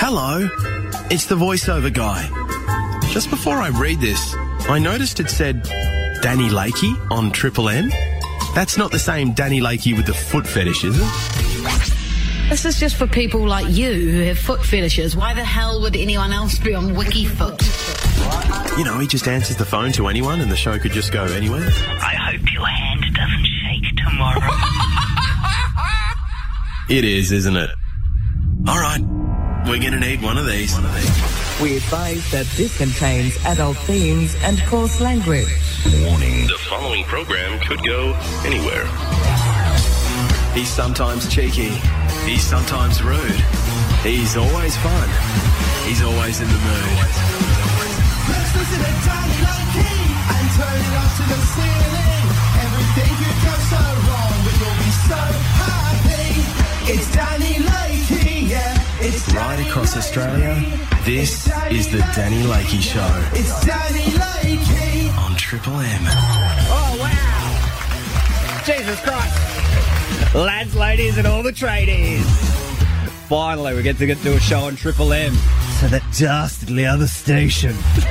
Hello, it's the voiceover guy. Just before I read this, I noticed it said Danny Lakey on Triple M. That's not the same Danny Lakey with the foot fetish, is it? This is just for people like you who have foot fetishes. Why the hell would anyone else be on Wikifoot? You know, he just answers the phone to anyone and the show could just go anywhere. I hope your hand doesn't shake tomorrow. It is, isn't it? All right, we're going to need one of these. We advise that this contains adult themes and coarse language. Warning, the following program could go anywhere. He's sometimes cheeky. He's sometimes rude. He's always fun. He's always in the mood. Let's listen to Danny Lakey and turn it up to the ceiling. Everything could go so wrong, but you'll be so happy. It's Danny Lakey, yeah. It's Right across Australia, this is the Danny Lakey Show. It's Danny Lakey on Triple M. Oh, wow. Jesus Christ. Lads, ladies, and all the tradies. Finally, we get to do a show on Triple M. So that dastardly other station.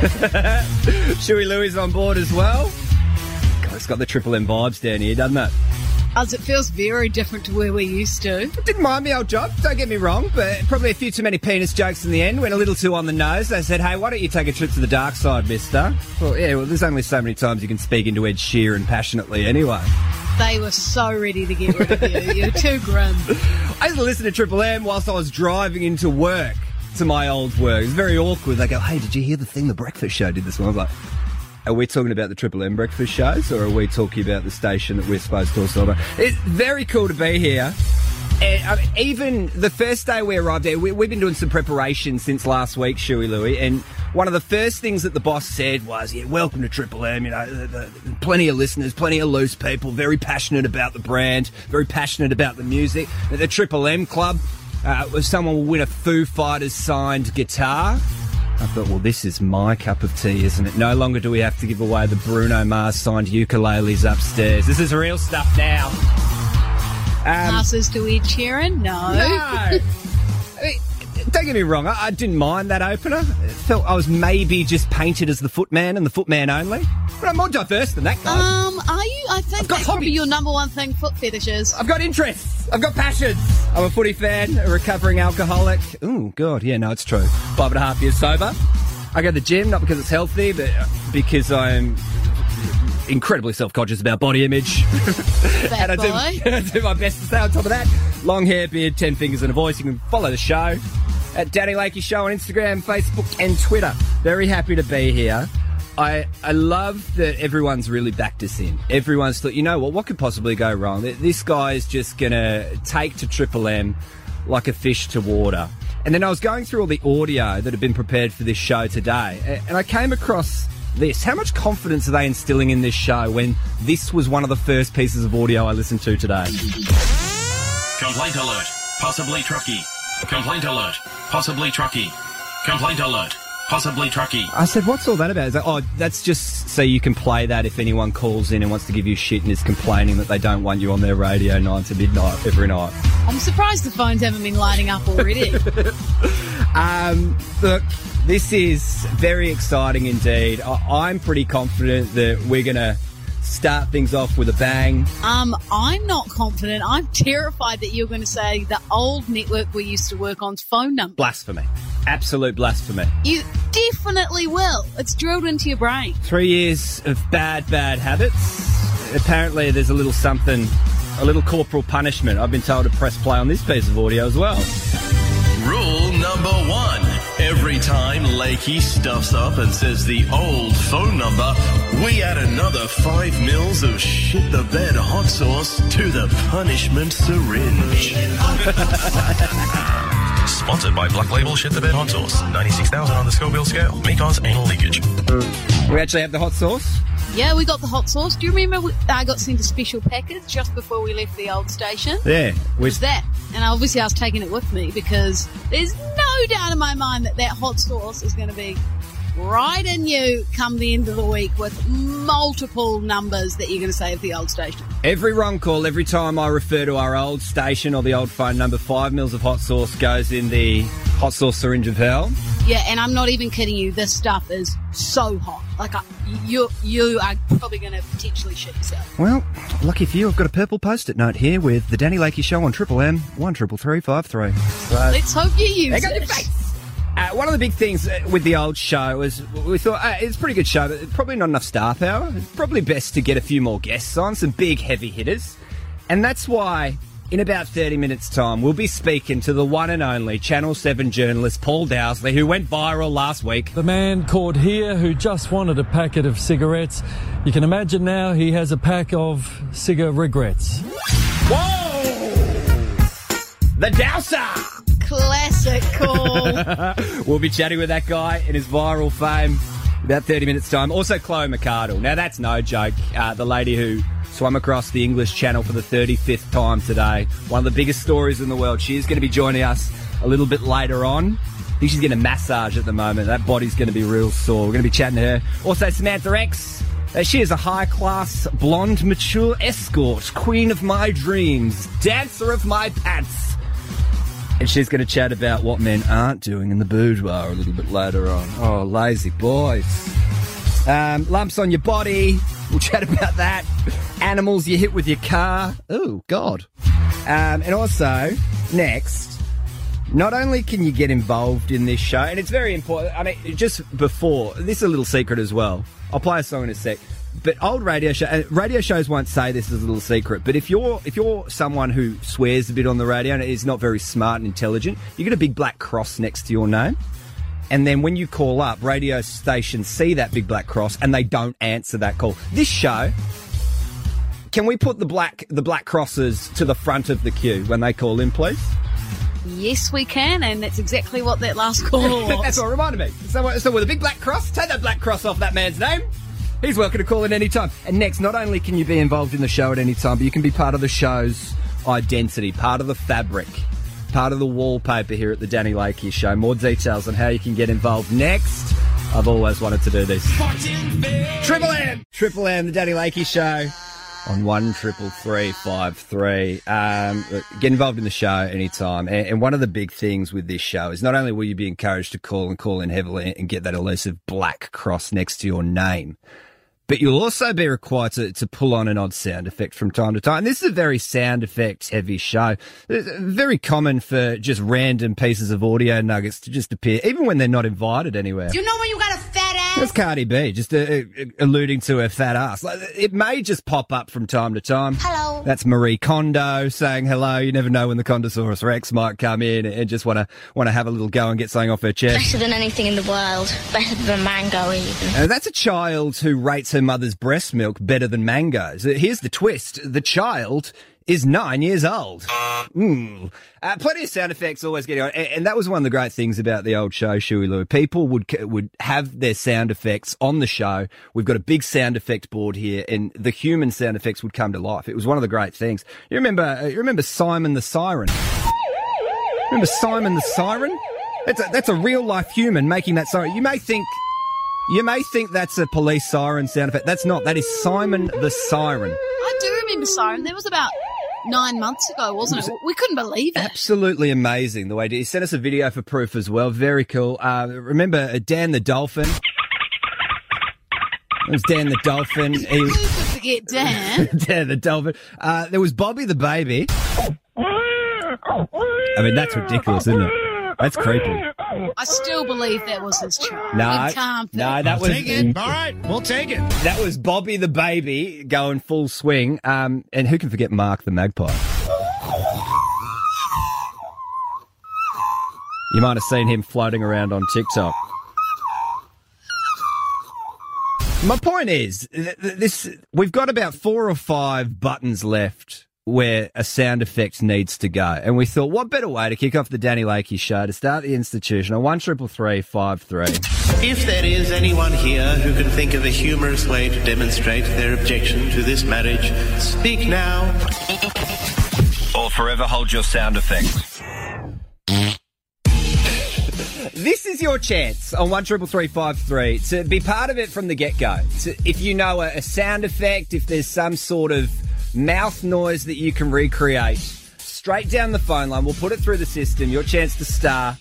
Shuey Louie's on board as well. God, it's got the Triple M vibes down here, doesn't it? As it feels very different to where we're used to. Didn't mind me old job, don't get me wrong, but probably a few too many penis jokes in the end. Went a little too on the nose. They said, hey, why don't you take a trip to the dark side, mister? Well, there's only so many times you can speak into Ed Sheeran passionately anyway. They were so ready to get rid of you. You're too grim. I used to listen to Triple M whilst I was driving into work, to my old work. It was very awkward. They go, hey, did you hear the thing the breakfast show did this one? I was like, are we talking about the Triple M breakfast shows, or are we talking about the station that we're supposed to also about? It's very cool to be here. And, even the first day we arrived there, we've been doing some preparation since last week, Shuey Louie, and one of the first things that the boss said was, welcome to Triple M, plenty of listeners, plenty of loose people, very passionate about the brand, very passionate about the music. At the Triple M Club, someone will win a Foo Fighters signed guitar. I thought, well, this is my cup of tea, isn't it? No longer do we have to give away the Bruno Mars signed ukuleles upstairs. This is real stuff now. Passes to Ed Sheeran? No. I mean, don't get me wrong, I didn't mind that opener. It felt I was maybe just painted as the Footman and the Footman only. But I'm more diverse than that, guys. Are you? I think that's probably your number one thing, foot fetishes. I've got interests. I've got passions. I'm a footy fan, a recovering alcoholic. Oh, God, yeah, no, it's true. 5.5 years sober. I go to the gym, not because it's healthy, but because I'm incredibly self-conscious about body image. Bad and I do my best to stay on top of that. Long hair, beard, 10 fingers and a voice. You can follow the show at Danny Lakey Show on Instagram, Facebook and Twitter. Very happy to be here. I love that everyone's really backed us in. Everyone's thought, you know what could possibly go wrong? This guy is just going to take to Triple M like a fish to water. And then I was going through all the audio that had been prepared for this show today, and I came across this. How much confidence are they instilling in this show when this was one of the first pieces of audio I listened to today? Complaint alert. Possibly trucky. Complaint alert. Possibly trucky. Complaint alert. Possibly trucky. I said, what's all that about? He's like, oh, that's just so you can play that if anyone calls in and wants to give you shit and is complaining that they don't want you on their radio 9 to midnight every night. I'm surprised the phones haven't been lighting up already. Look, this is very exciting indeed. I'm pretty confident that we're going to start things off with a bang. I'm not confident. I'm terrified that you're going to say the old network we used to work on's phone number. Blasphemy. Absolute blasphemy. You definitely will. It's drilled into your brain. 3 years of bad habits. Apparently there's a little something, a little corporal punishment. I've been told to press play on this piece of audio as well. Rule number 1. Every time Lakey stuffs up and says the old phone number, we add another 5 mils of shit the bed hot sauce to the punishment syringe. Sponsored by Black Label Shit the Bed Hot Sauce. 96,000 on the Scoville scale. May cause anal leakage. We actually have the hot sauce? Yeah, we got the hot sauce. Do you remember I got sent a special package just before we left the old station? Yeah. It was that. And obviously I was taking it with me because there's no doubt in my mind that hot sauce is going to be right in you come the end of the week with multiple numbers that you're going to say of the old station. Every wrong call, every time I refer to our old station or the old phone number, 5 mils of hot sauce goes in the Hot sauce syringe of hell. Yeah, and I'm not even kidding you. This stuff is so hot. Like, you are probably going to potentially shit yourself. Well, lucky for you, I've got a purple post-it note here with the Danny Lakey Show on Triple M 133353. So, Let's hope you use hang on it. your face. One of the big things with the old show is we thought it's a pretty good show, but probably not enough star power. It's probably best to get a few more guests on, some big heavy hitters. And that's why, in about 30 minutes' time, we'll be speaking to the one and only Channel 7 journalist Paul Dowsley, who went viral last week. The man caught here who just wanted a packet of cigarettes. You can imagine now he has a pack of cigar regrets. Whoa! The Dowser! Classic call. We'll be chatting with that guy in his viral fame about 30 minutes' time. Also, Chloe McArdle. Now, that's no joke. The lady who swam across the English Channel for the 35th time today. One of the biggest stories in the world. She is going to be joining us a little bit later on. I think she's getting a massage at the moment. That body's going to be real sore. We're going to be chatting to her. Also, Samantha X. She is a high-class, blonde, mature escort, queen of my dreams, dancer of my pants. And she's going to chat about what men aren't doing in the boudoir a little bit later on. Oh, lazy boys. Lumps on your body. We'll chat about that. Animals you hit with your car. Oh, God. And also, next, not only can you get involved in this show, and it's very important. I mean, just before, this is a little secret as well. I'll play a song in a sec. But old radio shows won't say this as a little secret. But if you're someone who swears a bit on the radio and is not very smart and intelligent, you get a big black cross next to your name. And then when you call up, radio stations see that big black cross and they don't answer that call. This show, can we put the black crosses to the front of the queue when they call in, please? Yes, we can, and that's exactly what that last call was. That's what reminded me. So with a big black cross, take that black cross off that man's name. He's welcome to call in any time. And next, not only can you be involved in the show at any time, but you can be part of the show's identity, part of the fabric, part of the wallpaper here at the Danny Lakey Show. More details on how you can get involved next. I've always wanted to do this. Triple M! Triple M, the Danny Lakey Show on 133353. Get involved in the show anytime. And one of the big things with this show is not only will you be encouraged to call in heavily and get that elusive black cross next to your name, but you'll also be required to pull on an odd sound effect from time to time. This is a very sound effects heavy show. It's very common for just random pieces of audio nuggets to just appear, even when they're not invited anywhere. You know when you got a fat ass? That's Cardi B, just alluding to her fat ass. Like, it may just pop up from time to time. Hello. That's Marie Kondo saying hello. You never know when the Condosaurus Rex might come in and just want to have a little go and get something off her chest. Better than anything in the world. Better than mango even. That's a child who rates her mother's breast milk better than mangoes. Here's the twist. The child is 9 years old. Plenty of sound effects always getting on. And that was one of the great things about the old show, Shuey Lou. People would have their sound effects on the show. We've got a big sound effect board here, and the human sound effects would come to life. It was one of the great things. You remember Simon the Siren? Remember Simon the Siren? That's a real life human making that siren. You may think that's a police siren sound effect. That's not. That is Simon the Siren. I do remember Siren. That was about 9 months ago, wasn't it? We couldn't believe it. Absolutely amazing the way he sent us a video for proof as well. Very cool. Remember Dan the Dolphin? It was Dan the Dolphin. Who could forget Dan? Dan the Dolphin. There was Bobby the Baby. I mean, that's ridiculous, isn't it? That's creepy. I still believe that was his child. No, It can't be. that was. Take it. All right, we'll take it. That was Bobby the Baby going full swing. And who can forget Mark the Magpie? You might have seen him floating around on TikTok. My point is, we've got about 4 or 5 buttons left where a sound effect needs to go. And we thought, what better way to kick off the Danny Lakey Show to start the institution on 133353. If there is anyone here who can think of a humorous way to demonstrate their objection to this marriage, speak now. Or forever hold your sound effects. This is your chance on 133353 to be part of it from the get-go. If you know a sound effect, if there's some sort of mouth noise that you can recreate, straight down the phone line. We'll put it through the system. Your chance to star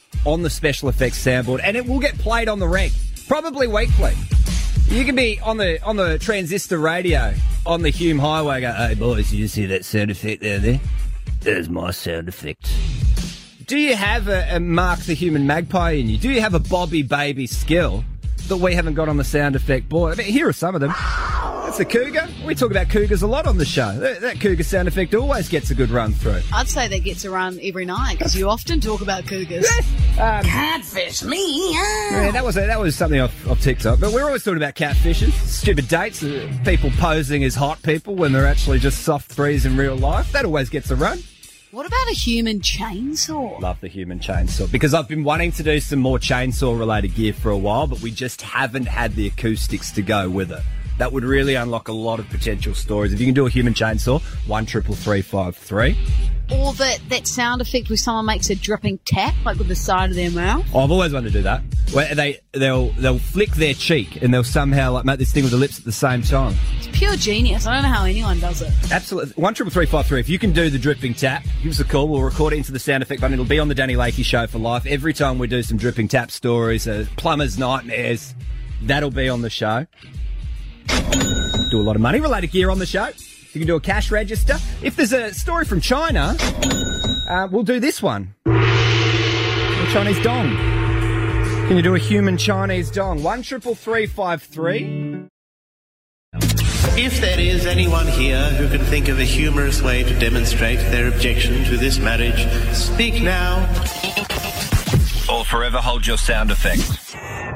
on the special effects soundboard, and it will get played on the reg, probably weekly. You can be on the transistor radio on the Hume Highway. Go, hey boys, you see that sound effect there? There's my sound effect. Do you have a Mark the Human Magpie in you? Do you have a Bobby Baby skill that we haven't got on the sound effect board? I mean, here are some of them. That's a cougar. We talk about cougars a lot on the show. That cougar sound effect always gets a good run through. I'd say that gets a run every night because you often talk about cougars. Catfish me. Yeah, that was something off TikTok. But we're always talking about catfishes, stupid dates, people posing as hot people when they're actually just soft threes in real life. That always gets a run. What about a human chainsaw? Love the human chainsaw because I've been wanting to do some more chainsaw-related gear for a while, but we just haven't had the acoustics to go with it. That would really unlock a lot of potential stories. If you can do a human chainsaw, 133353. Or that sound effect where someone makes a dripping tap, like with the side of their mouth. Oh, I've always wanted to do that. Where they'll flick their cheek and they'll somehow like make this thing with the lips at the same time. It's pure genius. I don't know how anyone does it. Absolutely. 133353. If you can do the dripping tap, give us a call. We'll record it into the sound effect button. It'll be on the Danny Lakey Show for life. Every time we do some dripping tap stories, plumbers' nightmares, that'll be on the show. Do a lot of money-related gear on the show. You can do a cash register. If there's a story from China, we'll do this one. A Chinese dong. Can you do a human Chinese dong? 133353. If there is anyone here who can think of a humorous way to demonstrate their objection to this marriage, speak now. Or forever hold your sound effects.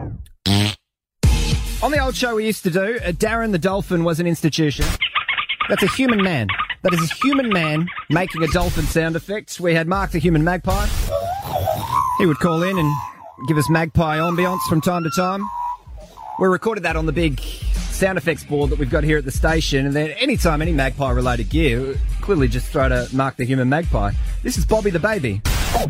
On the old show we used to do, Darren the Dolphin was an institution. That's a human man. That is a human man making a dolphin sound effect. We had Mark the Human Magpie. He would call in and give us magpie ambience from time to time. We recorded that on the big sound effects board that we've got here at the station, and then anytime any magpie-related gear, clearly just throw to Mark the Human Magpie. This is Bobby the Baby.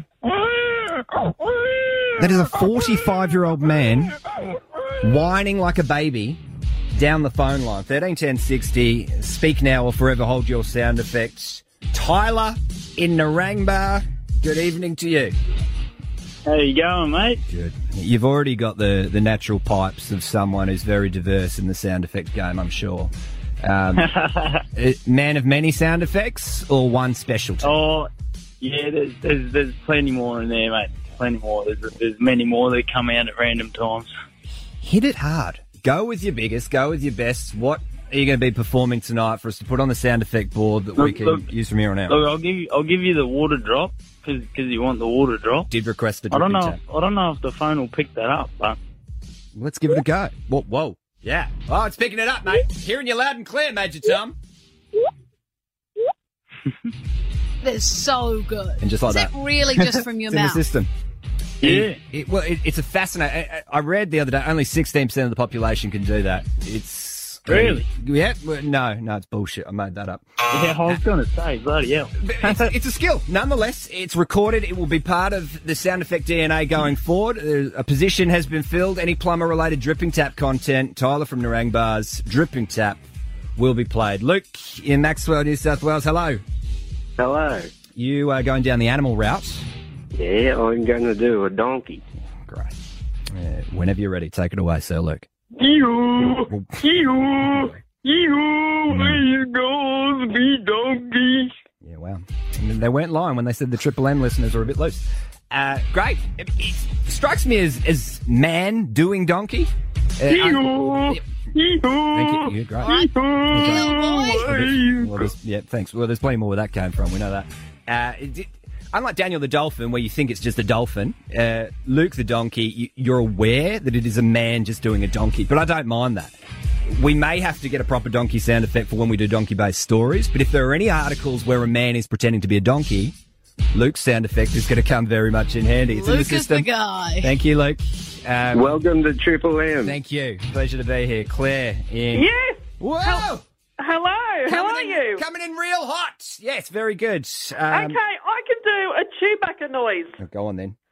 That is a 45-year-old man whining like a baby down the phone line. 131060. Speak now or forever hold your sound effects. Tyler in Narangba. Good evening to you. How you going, mate? Good. You've already got the natural pipes of someone who's very diverse in the sound effect game, I'm sure. Man of many sound effects or one specialty? Oh, yeah, there's plenty more in there, mate. Plenty more. There's many more that come out at random times. Hit it hard. Go with your biggest. Go with your best. What are you going to be performing tonight for us to put on the sound effect board that we can use from here on out? Look, I'll give you the water drop because you want the water drop. Did request the I dripping don't know. tap. I don't know if the phone will pick that up, but let's give it a go. Whoa. Yeah. Oh, it's picking it up, mate. Hearing you loud and clear, Major Tom. That's so good. And just like Is that. really just from your It's mouth? in the system. Yeah. It's a fascinating... I read the other day, only 16% of the population can do that. It's... Really? Yeah. No, it's bullshit. I made that up. Yeah, I was going to say, bloody hell. It's a skill. Nonetheless, it's recorded. It will be part of the sound effect DNA going forward. A position has been filled. Any plumber-related dripping tap content, Tyler from Narangba's dripping tap will be played. Luke in Maxwell, New South Wales. Hello. Hello. You are going down the animal route. Yeah, I'm going to do a donkey. Great. Whenever you're ready, take it away, Sir Luke. You goes be donkey. Yeah, wow. They weren't lying when they said the Triple M listeners are a bit loose. Great. It strikes me as man doing donkey. Thank you. You're great. Thanks. Well, there's plenty more where that came from. We know that. Unlike Daniel the Dolphin, where you think it's just a dolphin, Luke the donkey, you're aware that it is a man just doing a donkey. But I don't mind that. We may have to get a proper donkey sound effect for when we do donkey-based stories, but if there are any articles where a man is pretending to be a donkey, Luke's sound effect is going to come very much in handy. It's Luke in the system. is the guy. Thank you, Luke. Welcome to Triple M. Thank you. Pleasure to be here. Claire in... Yes. Whoa! Hello. How are you? Coming in real hot. Yes, very good. Okay, I can do a Chewbacca noise. Oh, go on then.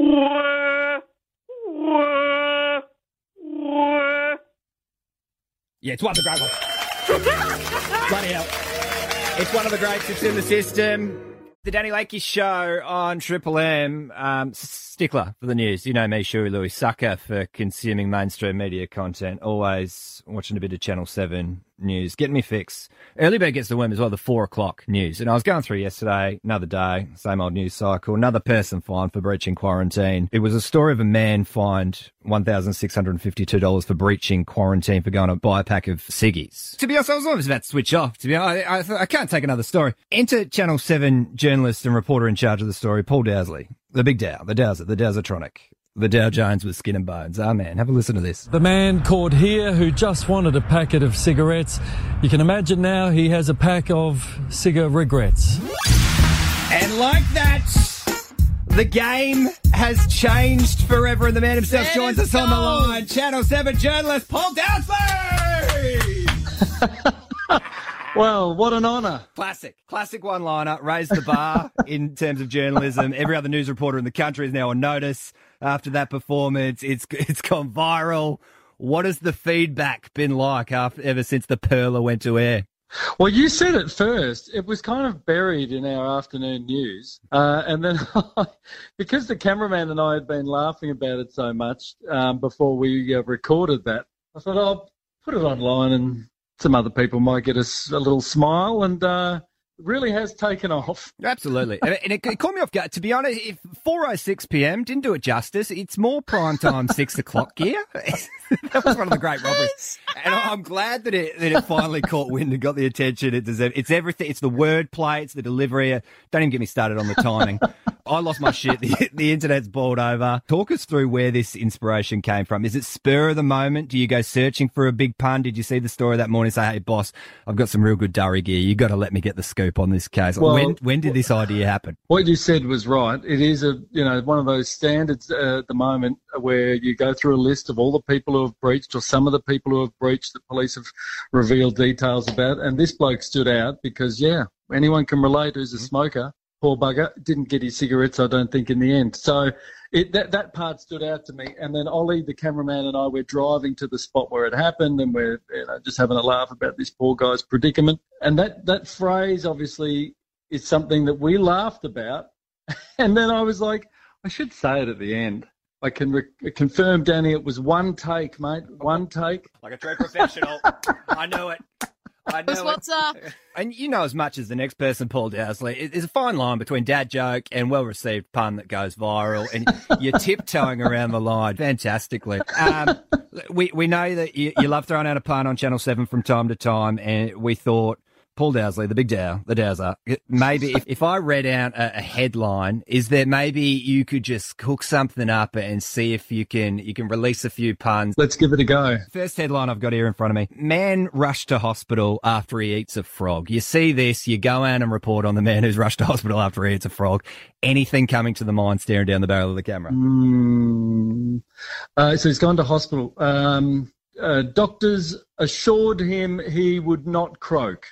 Yeah, it's one of the great ones. Bloody hell. It's one of the greats. It's in the system. The Danny Lakey Show on Triple M. Stickler for the news. You know me, Shuey Louis, sucker for consuming mainstream media content. Always watching a bit of Channel 7 news. Getting me fix. Early bird gets the worm as well, the 4 o'clock news. And I was going through yesterday, another day, same old news cycle. Another person fined for breaching quarantine. It was a story of a man fined $1,652 for breaching quarantine for going to buy a pack of ciggies. To be honest, I was almost about to switch off. To be honest, I can't take another story. Enter Channel 7 journalist and reporter in charge of the story, Paul Dowsley. The big Dow, the Dowsatronic. The Dow Jones with skin and bones. Oh, man, have a listen to this. The man caught here who just wanted a packet of cigarettes. You can imagine now he has a pack of cigar regrets. And like that, the game has changed forever, and the man himself joins us on the line. Channel 7 journalist Paul Dowsley! Well, what an honour. Classic one-liner. Raised the bar in terms of journalism. Every other news reporter in the country is now on notice after that performance. It's gone viral. What has the feedback been like ever since the Perler went to air? Well, you said it first. It was kind of buried in our afternoon news. And then because the cameraman and I had been laughing about it so much before we recorded that, I thought I'll put it online and some other people might get us a little smile, and really has taken off. Absolutely. And it caught me off guard. To be honest, 4:06 p.m. didn't do it justice. It's more prime time 6 o'clock gear. That was one of the great robberies. And I'm glad that it finally caught wind and got the attention it deserved. It's everything. It's the wordplay. It's the delivery. Don't even get me started on the timing. I lost my shit. The internet's boiled over. Talk us through where this inspiration came from. Is it spur of the moment? Do you go searching for a big pun? Did you see the story that morning and say, hey, boss, I've got some real good durry gear. You got to let me get the scoop on this case. Well, when did this idea happen? What you said was right. It is one of those standards at the moment where you go through a list of all the people who have breached, or some of the people who have breached that police have revealed details about. And this bloke stood out because, anyone can relate who's a smoker. Poor bugger didn't get his cigarettes, I don't think, in the end. So that part stood out to me. And then Ollie, the cameraman, and I were driving to the spot where it happened, and we're just having a laugh about this poor guy's predicament. And that phrase, obviously, is something that we laughed about. And then I was like, I should say it at the end. I can confirm, Danny, it was one take, mate. One take. Like a true professional. I know it. What's up? And you know as much as the next person, Paul Dowsley. There's a fine line between dad joke and well-received pun that goes viral, and you're tiptoeing around the line fantastically. We know that you love throwing out a pun on Channel 7 from time to time, and we thought, Paul Dowsley, the big Dow, the Dowser, maybe if I read out a headline, is there maybe you could just cook something up and see if you can release a few puns? Let's give it a go. First headline I've got here in front of me. Man rushed to hospital after he eats a frog. You see this, you go out and report on the man who's rushed to hospital after he eats a frog. Anything coming to the mind staring down the barrel of the camera? So he's gone to hospital. Doctors assured him he would not croak.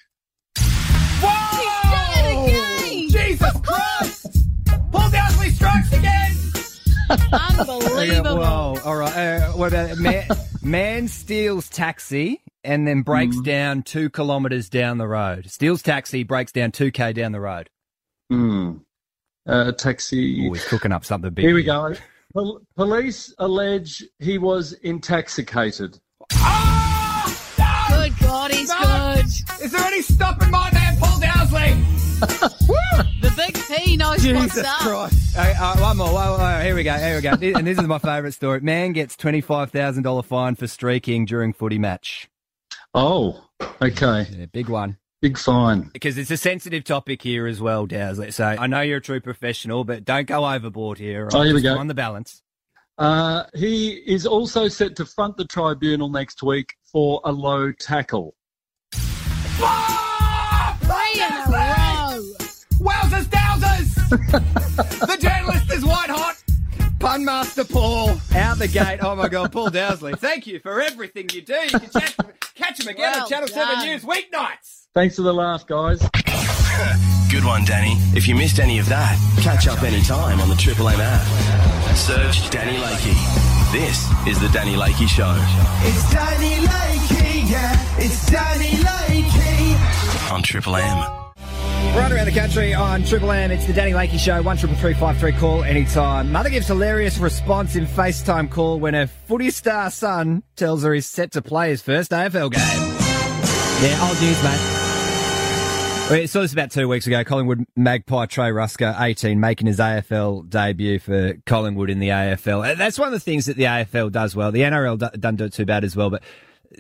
Jesus Christ! Paul Dowsley strikes again! Unbelievable. Whoa, all right. What about man steals taxi and then breaks down 2 kilometres down the road. Steals taxi, breaks down 2K down the road. Taxi. Oh, he's cooking up something big. Here we go. Police allege he was intoxicated. Oh! No! Good God, he's good. Is there any stopping my man, Paul Dowsley? The big P knows what's Jesus up. Christ. One more. Here we go. And this is my favourite story. Man gets $25,000 fine for streaking during footy match. Oh, okay. Yeah, big one. Big fine. Because it's a sensitive topic here as well, Dowsley. So I know you're a true professional, but don't go overboard here. Oh, here we go. On the balance. He is also set to front the tribunal next week for a low tackle. Three in a row. Wowzers, dowsers! The journalist is white hot. Pun master Paul out the gate. Oh my God, Paul Dowsley. Thank you for everything you do. You can catch him again on Channel 7 News weeknights. Thanks for the laugh, guys. Good one, Danny. If you missed any of that, catch up anytime on the Triple M app. Search Danny Lakey. This is the Danny Lakey Show. It's Danny Lakey, yeah. It's Danny Lakey. On Triple M. Right around the country on Triple M, it's the Danny Lakey Show, 133353, call anytime. Mother gives hilarious response in FaceTime call when her footy star son tells her he's set to play his first AFL game. Yeah, old news, mate. We saw this about 2 weeks ago. Collingwood Magpie Trey Rusker, 18, making his AFL debut for Collingwood in the AFL. That's one of the things that the AFL does well. The NRL doesn't do it too bad as well, but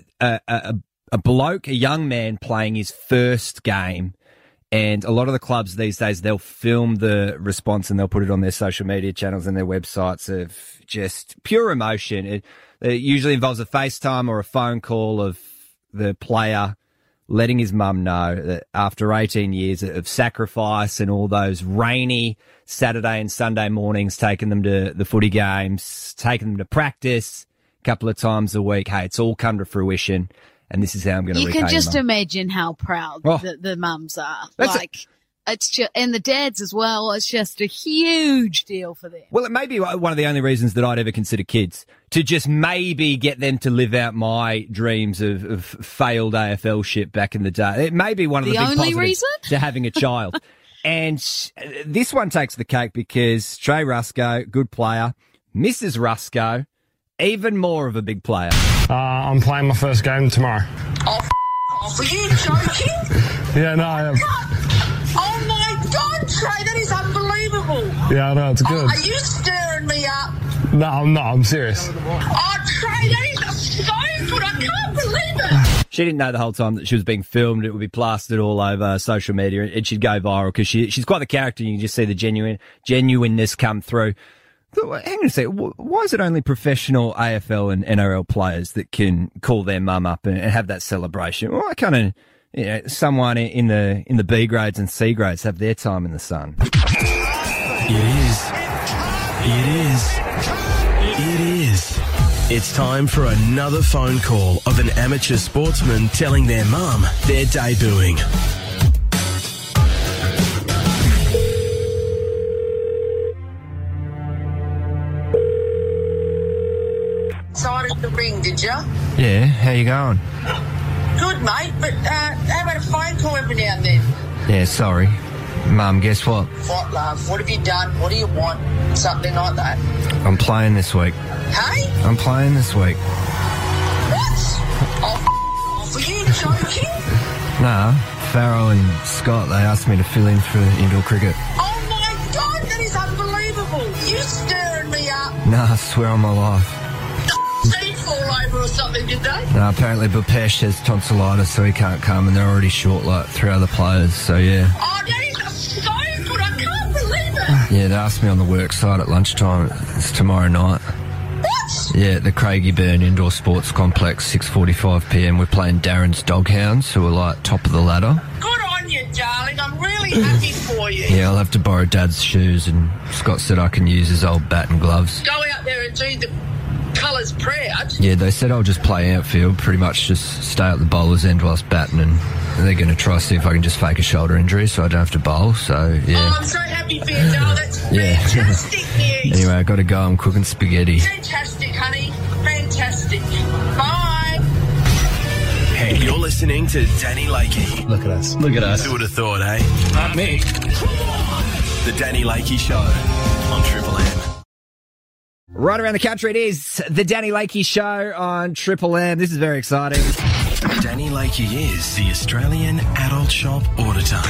a bloke, a young man playing his first game. And a lot of the clubs these days, they'll film the response and they'll put it on their social media channels and their websites of just pure emotion. It usually involves a FaceTime or a phone call of the player letting his mum know that after 18 years of sacrifice and all those rainy Saturday and Sunday mornings, taking them to the footy games, taking them to practice a couple of times a week, hey, it's all come to fruition. And this is how I'm going to repay You can just your mum. imagine how proud the mums are. That's it's just, and the dads as well. It's just a huge deal for them. Well, it may be one of the only reasons that I'd ever consider kids, to just maybe get them to live out my dreams of failed AFL shit back in the day. It may be one of the big only positives reason to having a child. And this one takes the cake because Trey Rusko, good player. Mrs. Rusko, even more of a big player. I'm playing my first game tomorrow. Oh, off. Are you joking? Yeah, no, I am. Oh my God, Trey, that is unbelievable. Yeah, I know, it's good. Are you stirring me up? No, I'm not. I'm serious. Oh, Trey, that is so good. I can't believe it. She didn't know the whole time that she was being filmed. It would be plastered all over social media and she'd go viral because she's quite the character. You can just see the genuineness come through. Hang on a second. Why is it only professional AFL and NRL players that can call their mum up and have that celebration? Why can't someone in the B grades and C grades have their time in the sun? It is. It's time for another phone call of an amateur sportsman telling their mum they're debuting. Decided to ring, did you? Yeah, how you going? Good, mate, but how about a phone call every now and then? Yeah, sorry. Mum, guess what? What, love? What have you done? What do you want? Something like that. I'm playing this week. Hey? I'm playing this week. What? Oh, are you joking? Nah, Farrell and Scott, they asked me to fill in for indoor cricket. Oh my God, that is unbelievable. You stirring me up. Nah, I swear on my life. Seed fall over or something, did they? No, apparently Bupesh has tonsillitis, so he can't come, and they're already short like 3 other players, so yeah. Oh, that is so good. I can't believe it. Yeah, they asked me on the work site at lunchtime. It's tomorrow night. What? Yeah, at the Craigieburn Indoor Sports Complex, 6:45pm. We're playing Darren's Doghounds, who are like top of the ladder. Good on you, darling. I'm really happy for you. Yeah, I'll have to borrow Dad's shoes, and Scott said I can use his old bat and gloves. Go out there and do the colours proud. Yeah, they said I'll just play outfield, pretty much just stay at the bowler's end whilst batting, and they're going to try to see if I can just fake a shoulder injury so I don't have to bowl, so yeah. Oh, I'm so happy for you, darling. That's fantastic news. Anyway, I got to go. I'm cooking spaghetti. Fantastic, honey. Fantastic. Bye. Hey, you're listening to Danny Lakey. Look at us. Look at us. Who would have thought, eh? Not me. The Danny Lakey Show on Triple M. Right around the country, it is the Danny Lakey Show on Triple M. This is very exciting. Danny Lakey is the Australian Adult Shop Auditor.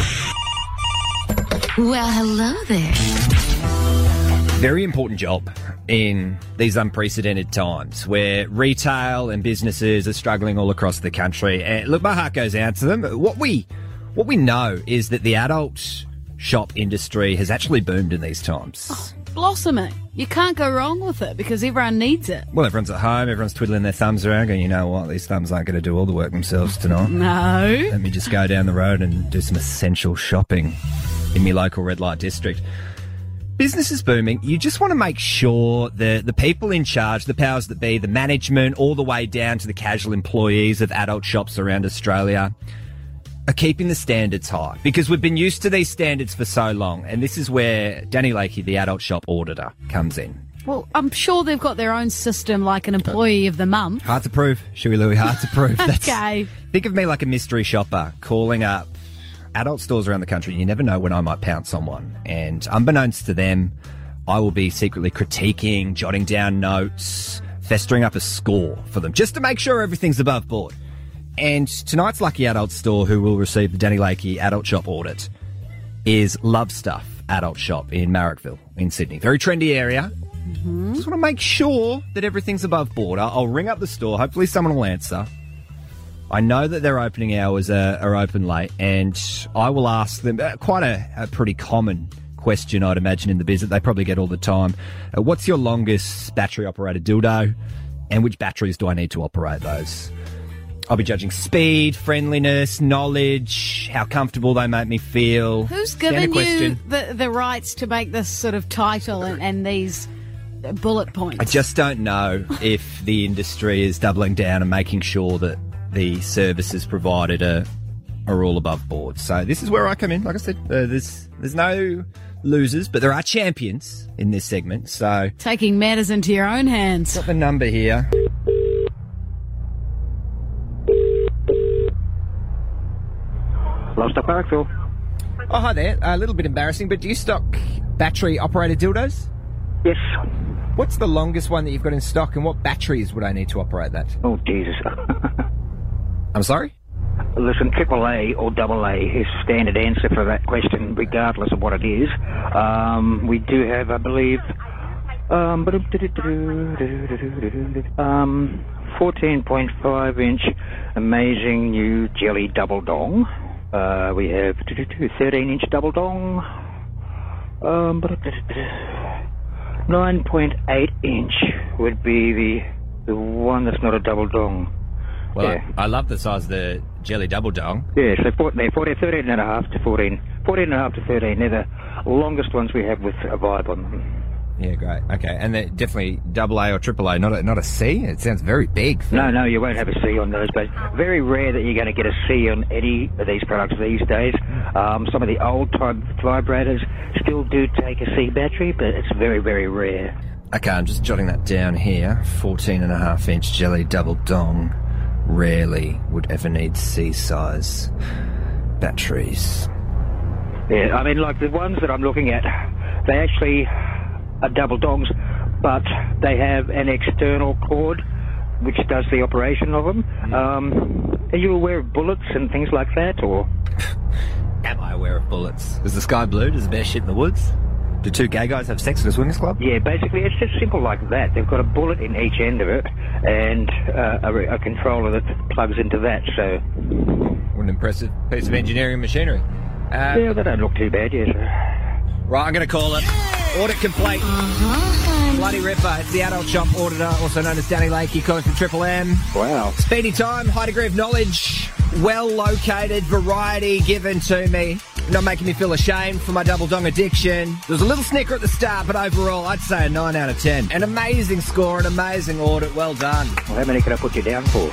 Well, hello there. Very important job in these unprecedented times where retail and businesses are struggling all across the country. And look, my heart goes out to them. What we know is that the adult shop industry has actually boomed in these times. Oh, blossoming. You can't go wrong with it because everyone needs it. Well, everyone's at home, everyone's twiddling their thumbs around going, you know what, these thumbs aren't going to do all the work themselves tonight. No. Let me just go down the road and do some essential shopping in my local red light district. Business is booming. You just want to make sure the people in charge, the powers that be, the management, all the way down to the casual employees of adult shops around Australia are keeping the standards high, because we've been used to these standards for so long, and this is where Danny Lakey, the adult shop auditor, comes in. Well, I'm sure they've got their own system, like an employee of the month. Hard to prove, Shuey Louie, hard to prove. Okay. Think of me like a mystery shopper calling up adult stores around the country. You never know when I might pounce on one. And unbeknownst to them, I will be secretly critiquing, jotting down notes, festering up a score for them, just to make sure everything's above board. And tonight's lucky adult store who will receive the Danny Lakey Adult Shop audit is Love Stuff Adult Shop in Marrickville in Sydney. Very trendy area. Mm-hmm. Just want to make sure that everything's above board. I'll ring up the store. Hopefully someone will answer. I know that their opening hours are open late, and I will ask them quite a pretty common question, I'd imagine, in the biz that they probably get all the time. What's your longest battery-operated dildo, and which batteries do I need to operate those? I'll be judging speed, friendliness, knowledge, how comfortable they make me feel. Who's given you the rights to make this sort of title and these bullet points? I just don't know if the industry is doubling down and making sure that the services provided are all above board. So this is where I come in. Like I said, there's no losers, but there are champions in this segment. So taking matters into your own hands. Got the number here. Love Stuff Marrickville. Oh, hi there. A little bit embarrassing, but do you stock battery-operated dildos? Yes. What's the longest one that you've got in stock, and what batteries would I need to operate that? Oh, Jesus. I'm sorry? Listen, AAA or AA is standard answer for that question, regardless of what it is. We do have, I believe, 14.5-inch amazing new jelly double dong. We have 13-inch double dong. 9.8-inch would be the one that's not a double dong. Well, yeah. I love the size of the jelly double dong. Yeah, so 13.5 to 14. 14.5 to 13. They're the longest ones we have with a vibe on them. Yeah, great. Okay, and they're definitely AA or AAA, not a C? It sounds very big. No, you won't have a C on those, but very rare that you're going to get a C on any of these products these days. Some of the old-type vibrators still do take a C battery, but it's very, very rare. Okay, I'm just jotting that down here. 14.5-inch jelly double dong. Rarely would ever need C-size batteries. Yeah, I mean, like the ones that I'm looking at, they actually are double dongs, but they have an external cord which does the operation of them. Are you aware of bullets and things like that, or? Am I aware of bullets? Is the sky blue? Does the bear shit in the woods? Do two gay guys have sex at a swingers club? Yeah, basically it's just simple like that. They've got a bullet in each end of it and a controller that plugs into that, so... What an impressive piece of engineering machinery. Yeah, they don't look too bad, yes. Right, I'm going to call it. Audit complete. Bloody ripper. It's the Adult Shop Auditor, also known as Danny Lakey, calling from Triple M. Wow. Speedy time, high degree of knowledge, well located, variety given to me. Not making me feel ashamed for my double dong addiction. There was a little snicker at the start, but overall, I'd say a 9 out of 10. An amazing score, an amazing audit. Well done. Well, how many can I put you down for?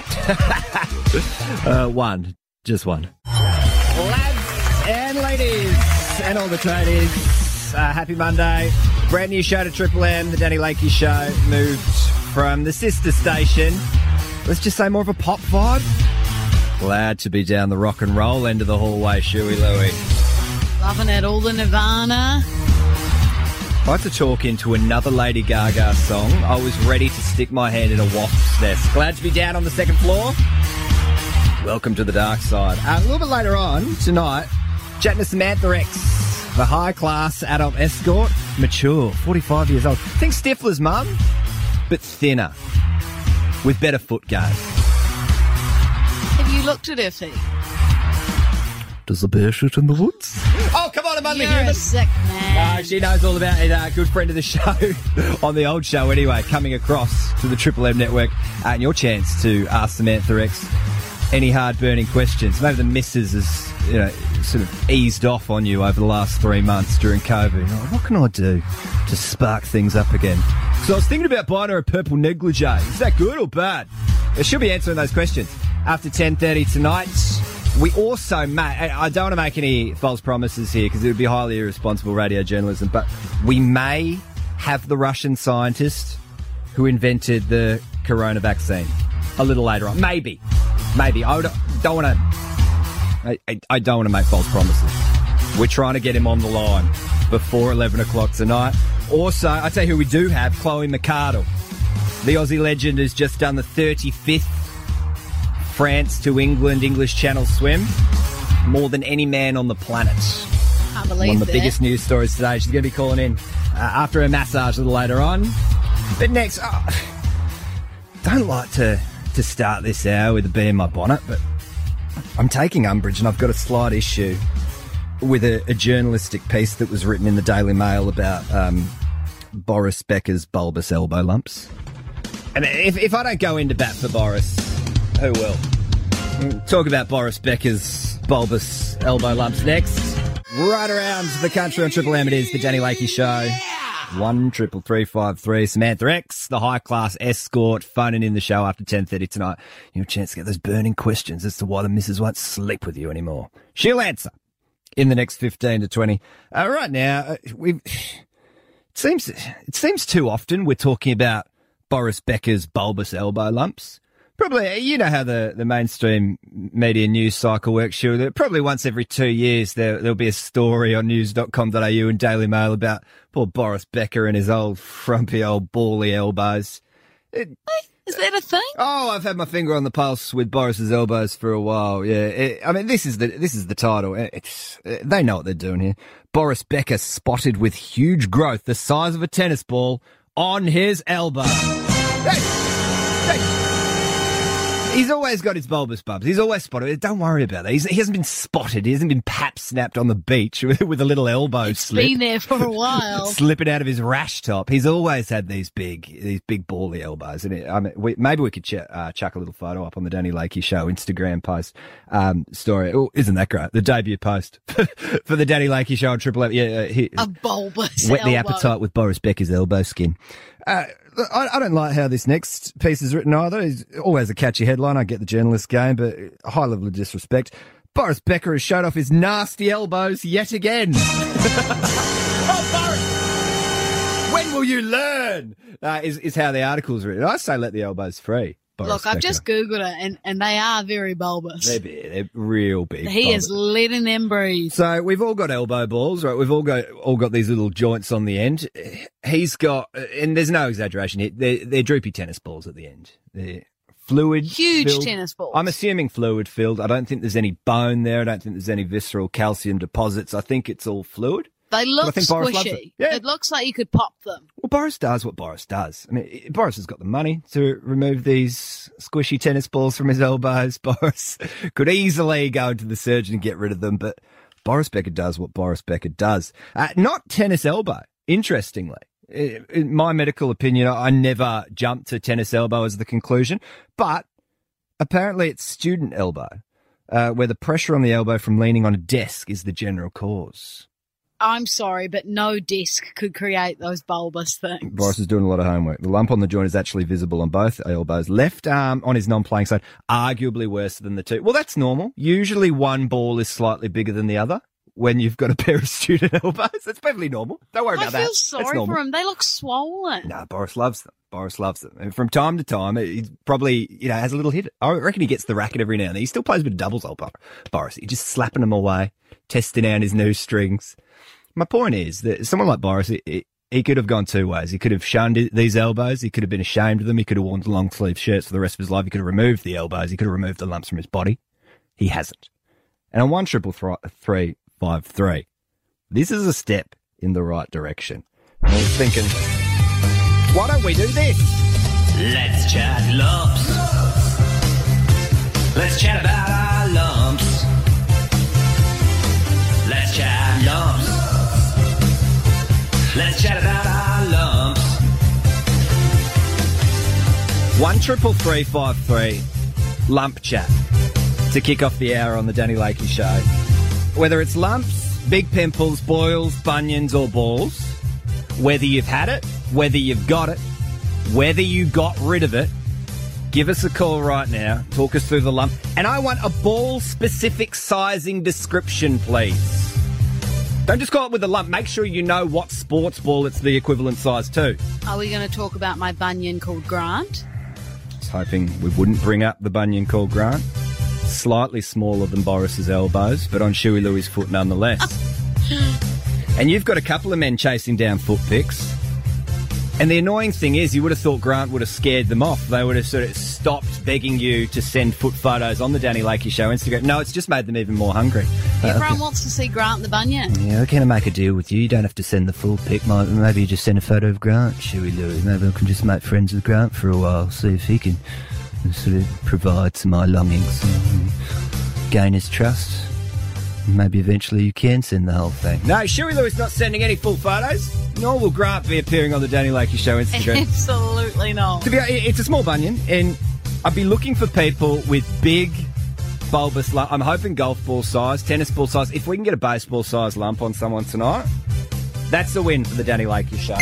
One. Just one. Lads and ladies and all the tradies. Happy Monday. Brand new show to Triple M, the Danny Lakey Show. Moved from the sister station. Let's just say more of a pop vibe. Glad to be down the rock and roll end of the hallway, Shuey Louie. Loving it, all the Nirvana. If I had to talk into another Lady Gaga song, I was ready to stick my hand in a wasp's nest. Glad to be down on the second floor. Welcome to the dark side. A little bit later on tonight, chatting to Samantha X. The high-class adult escort, mature, 45 years old. Think Stifler's mum, but thinner, with better foot game. Have you looked at her feet? Does the bear shit in the woods? Oh, come on, I'm only You're human. a sick man. She knows all about it. Good friend of the show, on the old show anyway, coming across to the Triple M network. And your chance to ask Samantha X any hard-burning questions. Maybe the missus has, sort of eased off on you over the last 3 months during COVID. What can I do to spark things up again? So I was thinking about buying her a purple negligee. Is that good or bad? She'll be answering those questions after 10:30 tonight. We also may, I don't want to make any false promises here because it would be highly irresponsible radio journalism, but we may have the Russian scientist who invented the corona vaccine a little later on. Maybe. I don't want to I don't want to make false promises. We're trying to get him on the line before 11 o'clock tonight. Also, I tell you who we do have, Chloe McArdle. The Aussie legend has just done the 35th France to England English Channel swim. More than any man on the planet. Can't believe One of the that. biggest news stories today. She's going to be calling in after her massage a little later on. But next, don't like to start this hour with a bee in my bonnet, but I'm taking umbrage and I've got a slight issue with a journalistic piece that was written in the Daily Mail about Boris Becker's bulbous elbow lumps. And if I don't go into bat for Boris, who will? We'll talk about Boris Becker's bulbous elbow lumps next. Right around the country on Triple M, it is the Danny Lakey Show. 1-333-553. Samantha X, the high-class escort, phoning in the show after 10:30 tonight. You have a chance to get those burning questions as to why the missus won't sleep with you anymore. She'll answer in the next 15 to 20. Right now, it seems too often we're talking about Boris Becker's bulbous elbow lumps. Probably, you know how the mainstream media news cycle works, sure. Probably once every 2 years there'll be a story on news.com.au and Daily Mail about poor Boris Becker and his old frumpy old bally elbows. Is that a thing? Oh, I've had my finger on the pulse with Boris's elbows for a while. Yeah, I mean, this is the title. They know what they're doing here. Boris Becker spotted with huge growth the size of a tennis ball on his elbow. He's always got his bulbous bumps. He's always spotted. Don't worry about that. He hasn't been spotted. He hasn't been pap snapped on the beach with a little elbow slip. Been there for a while. Slipping out of his rash top. He's always had these big bally elbows. And maybe we could chuck a little photo up on the Danny Lakey Show Instagram post story. Oh, isn't that great? The debut post for the Danny Lakey Show on Triple M. A bulbous Whet elbow. the appetite with Boris Becker's elbow skin. I don't like how this next piece is written either. It's always a catchy headline. I get the journalist game, but a high level of disrespect. Boris Becker has showed off his nasty elbows yet again. Oh, Boris! When will you learn? Is how the article's written. I say let the elbows free. Boris Look, I've Becker. just Googled it, and they are very bulbous. They're big. They're real big. He bulbous. is letting them breathe. So we've all got elbow balls, right? We've all got these little joints on the end. He's got, and there's no exaggeration here, they're droopy tennis balls at the end. They're fluid Huge filled. tennis balls. I'm assuming fluid filled. I don't think there's any bone there. I don't think there's any visceral calcium deposits. I think it's all fluid. They look I think Boris loves it. squishy. Yeah. It looks like you could pop them. Well, Boris does what Boris does. I mean, Boris has got the money to remove these squishy tennis balls from his elbows. Boris could easily go to the surgeon and get rid of them, but Boris Becker does what Boris Becker does. Not tennis elbow, interestingly. In my medical opinion, I never jumped to tennis elbow as the conclusion, but apparently it's student elbow, where the pressure on the elbow from leaning on a desk is the general cause. I'm sorry, but no desk could create those bulbous things. Boris is doing a lot of homework. The lump on the joint is actually visible on both elbows. Left arm on his non-playing side, arguably worse than the two. Well, that's normal. Usually one ball is slightly bigger than the other when you've got a pair of student elbows. That's perfectly normal. Don't worry about that. I feel That's sorry normal. for him. They look swollen. No, Boris loves them. Boris loves them. And from time to time, he probably, has a little hit. I reckon he gets the racket every now and then. He still plays a bit of doubles, old Boris. He's just slapping them away, testing out his new strings. My point is that someone like Boris, he could have gone two ways. He could have shunned these elbows. He could have been ashamed of them. He could have worn long sleeve shirts for the rest of his life. He could have removed the elbows. He could have removed the lumps from his body. He hasn't. And on 1-333-553, this is a step in the right direction. And I was thinking, why don't we do this? Let's chat lumps. Let's chat about our lumps. Let's chat lumps. Let's chat about our lumps. 1-333-553 lump chat to kick off the hour on the Danny Lakey Show. Whether it's lumps, big pimples, boils, bunions or balls, whether you've had it, whether you've got it, whether you got rid of it, give us a call right now. Talk us through the lump. And I want a ball-specific sizing description, please. Don't just call it with a lump. Make sure you know what sports ball it's the equivalent size to. Are we going to talk about my bunion called Grant? I was hoping we wouldn't bring up the bunion called Grant. slightly smaller than Boris's elbows, but on Shuey Louie's foot nonetheless. And you've got a couple of men chasing down foot pics. And the annoying thing is, you would have thought Grant would have scared them off. They would have sort of stopped begging you to send foot photos on the Danny Lakey Show Instagram. No, it's just made them even more hungry. Everyone wants to see Grant the Bunion. Yeah, can I make a deal with you? You don't have to send the full pic. Maybe you just send a photo of Grant, Shuey Louie. Maybe I can just make friends with Grant for a while, see if he can sort of provide some my longings, gain his trust. Maybe eventually you can send the whole thing. No, Shuey Louie's not sending any full photos, nor will Grant be appearing on the Danny Lakey Show Instagram. Absolutely not. It's a small bunion, and I'd be looking for people with big, bulbous lump. I'm hoping golf ball size, tennis ball size. If we can get a baseball size lump on someone tonight, that's the win for the Danny Lakey Show.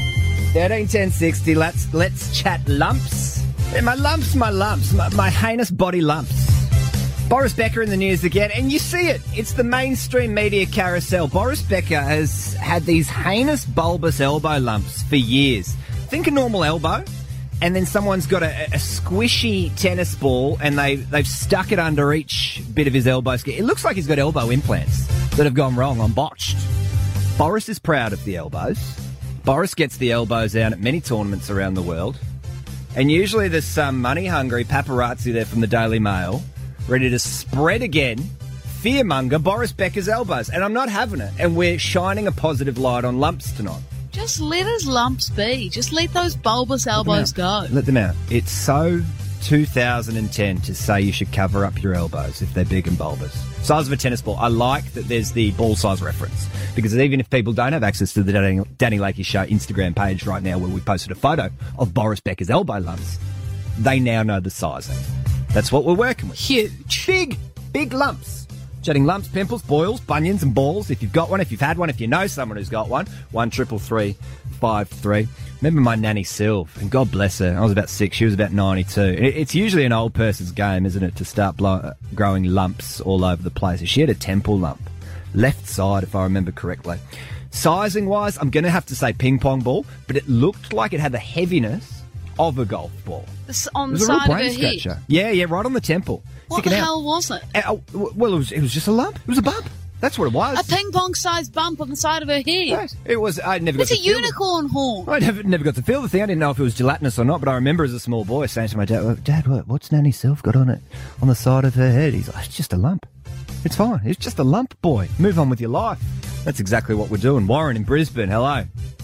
131060. Let's chat lumps. Yeah, my lumps, my heinous body lumps. Boris Becker in the news again, and you see it. It's the mainstream media carousel. Boris Becker has had these heinous bulbous elbow lumps for years. Think a normal elbow, and then someone's got a squishy tennis ball, and they've stuck it under each bit of his elbow skin. It looks like he's got elbow implants that have gone wrong on botched. Boris is proud of the elbows. Boris gets the elbows out at many tournaments around the world, and usually there's some money-hungry paparazzi there from the Daily Mail ready to spread again, fearmonger Boris Becker's elbows. And I'm not having it. And we're shining a positive light on lumps tonight. Just let his lumps be. Just let those bulbous elbows go. Let them out. It's so 2010 to say you should cover up your elbows if they're big and bulbous. Size of a tennis ball. I like that there's the ball size reference, because even if people don't have access to the Danny Lakey Show Instagram page right now, where we posted a photo of Boris Becker's elbow lumps, they now know the sizing. That's what we're working with. Huge. Big lumps. Chatting lumps, pimples, boils, bunions and balls. If you've got one, if you've had one, if you know someone who's got one, 133353. Remember my nanny Sylv, and God bless her. I was about 6, she was about 92. It's usually an old person's game, isn't it, to start growing lumps all over the place. She had a temple lump. Left side, if I remember correctly. Sizing-wise, I'm going to have to say ping pong ball, but it looked like it had the heaviness of a golf ball. On the side of her head? Yeah, right on the temple. What the hell was it? Well, it was just a lump. It was a bump. That's what it was. A ping pong sized bump on the side of her head. Yes, it was. I never got to feel it. It's a unicorn horn. I never got to feel the thing. I didn't know if it was gelatinous or not, but I remember as a small boy saying to my dad, "Dad, what's Nanny Sylv got on it on the side of her head?" He's like, "It's just a lump. It's fine. It's just a lump, boy. Move on with your life." That's exactly what we're doing. Warren in Brisbane, hello.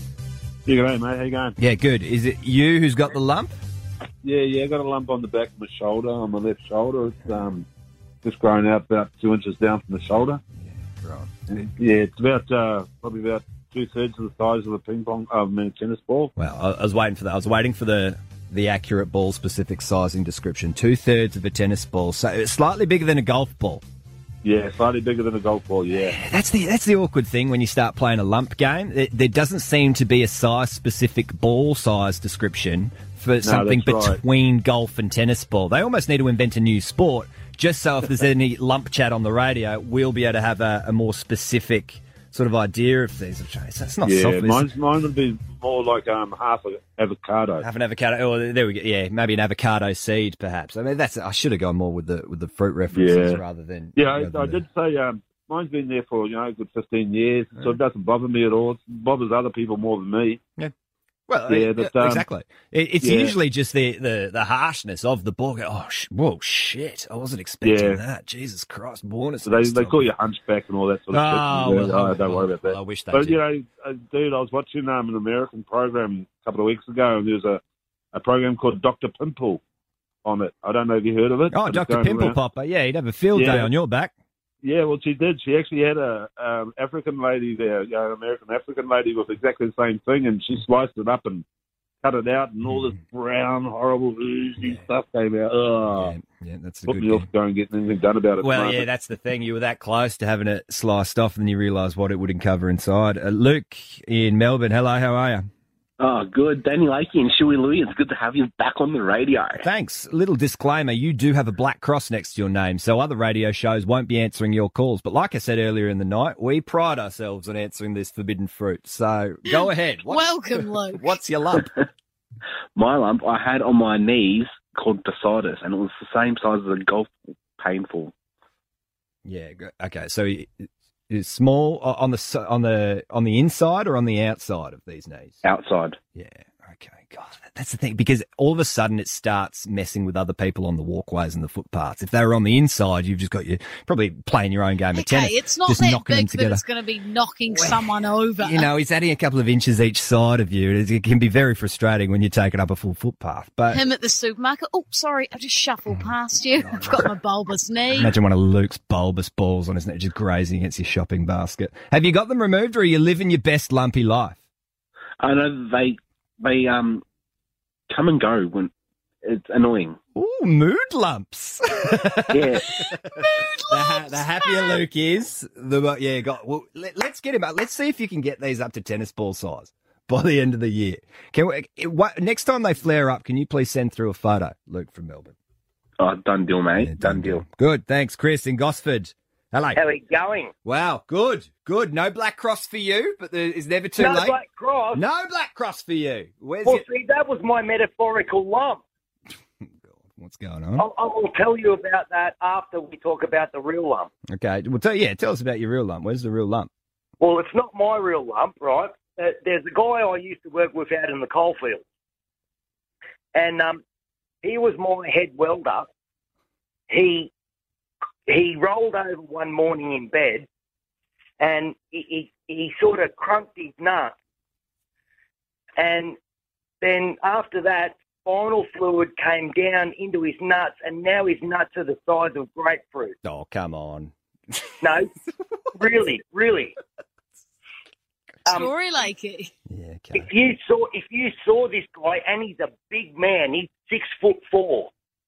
Yeah, good day, mate. How you going? Yeah, good. Is it you who's got the lump? Yeah, I got a lump on the back of my shoulder, on my left shoulder. It's just grown out about 2 inches down from the shoulder. Yeah, right. And it's about probably about 2/3 of the size of a tennis ball. Well, I was waiting for that. I was waiting for the accurate ball-specific sizing description. 2/3 of a tennis ball, so it's slightly bigger than a golf ball. Yeah, slightly bigger than a golf ball, yeah. That's the awkward thing when you start playing a lump game. There doesn't seem to be a size-specific ball size description for something between golf and tennis ball. They almost need to invent a new sport, just so if there's any lump chat on the radio, we'll be able to have a more specific sort of idea of these. It's not soft. Mine would be more like half an avocado. Half an avocado. Oh, there we go. Yeah, maybe an avocado seed, perhaps. I mean, I should have gone more with the fruit references rather than. Yeah, I did say mine's been there for a good 15 years, so it doesn't bother me at all. It bothers other people more than me. Yeah. Well, exactly. It's usually just the harshness of the ball. Whoa, shit! I wasn't expecting that. Jesus Christ, born so they call you hunchback and all that sort of stuff. Don't worry about that. I wish they did. Dude, I was watching an American program a couple of weeks ago, and there was a program called Dr. Pimple on it. I don't know if you heard of it. Oh, Dr. Pimple Popper. Yeah, he'd have a field day on your back. Yeah, well, she did. She actually had a African lady there, an American African lady with exactly the same thing, and she sliced it up and cut it out, and all this brown, horrible, oozy stuff came out. Oh, yeah, that's a put good me off going getting anything done about it. Well, yeah, that's the thing. You were that close to having it sliced off, and then you realise what it would uncover inside. Luke in Melbourne, hello, how are you? Oh, good. Danny Lakey and Shuey Louie, it's good to have you back on the radio. Thanks. Little disclaimer, you do have a black cross next to your name, so other radio shows won't be answering your calls. But like I said earlier in the night, we pride ourselves on answering this forbidden fruit. So go ahead. Welcome, Luke. What's your lump? My lump I had on my knees called bursitis, and it was the same size as a golf painful. Yeah. Okay. So it's small on the inside or on the outside of these knees? Outside. Yeah. Okay. God, that's the thing, because all of a sudden it starts messing with other people on the walkways and the footpaths. If they were on the inside, you've just got probably playing your own game of tennis. Okay, it's not just that knocking them big that together. it's going to be knocking someone over. You know, he's adding a couple of inches each side of you. It can be very frustrating when you're taking up a full footpath. But Him at the supermarket. Oh, sorry, I just shuffled past you. I've got my bulbous knee. imagine one of Luke's bulbous balls on his neck just grazing against your shopping basket. Have you got them removed, or are you living your best lumpy life? I know they come and go when it's annoying. Ooh, mood lumps. Yeah. The happier Luke is, let's get him up. Let's see if you can get these up to tennis ball size by the end of the year. Next time they flare up, can you please send through a photo, Luke from Melbourne? Oh, done deal, mate. Yeah, done deal. Good, thanks, Chris in Gosford. Hello. How are you going? Wow, good. No Black Cross for you, but there is never too No late. Black Cross? No Black Cross for you. See, that was my metaphorical lump. What's going on? I will tell you about that after we talk about the real lump. Okay, well, tell us about your real lump. Where's the real lump? Well, it's not my real lump, right? There's a guy I used to work with out in the coalfield. And he was my head welder. He rolled over one morning in bed, and he sort of crunked his nut. And then after that, spinal fluid came down into his nuts, and now his nuts are the size of grapefruit. Oh, come on. No, really. Story Lakey. Yeah, okay. If you saw this guy, and he's a big man, he's 6'4".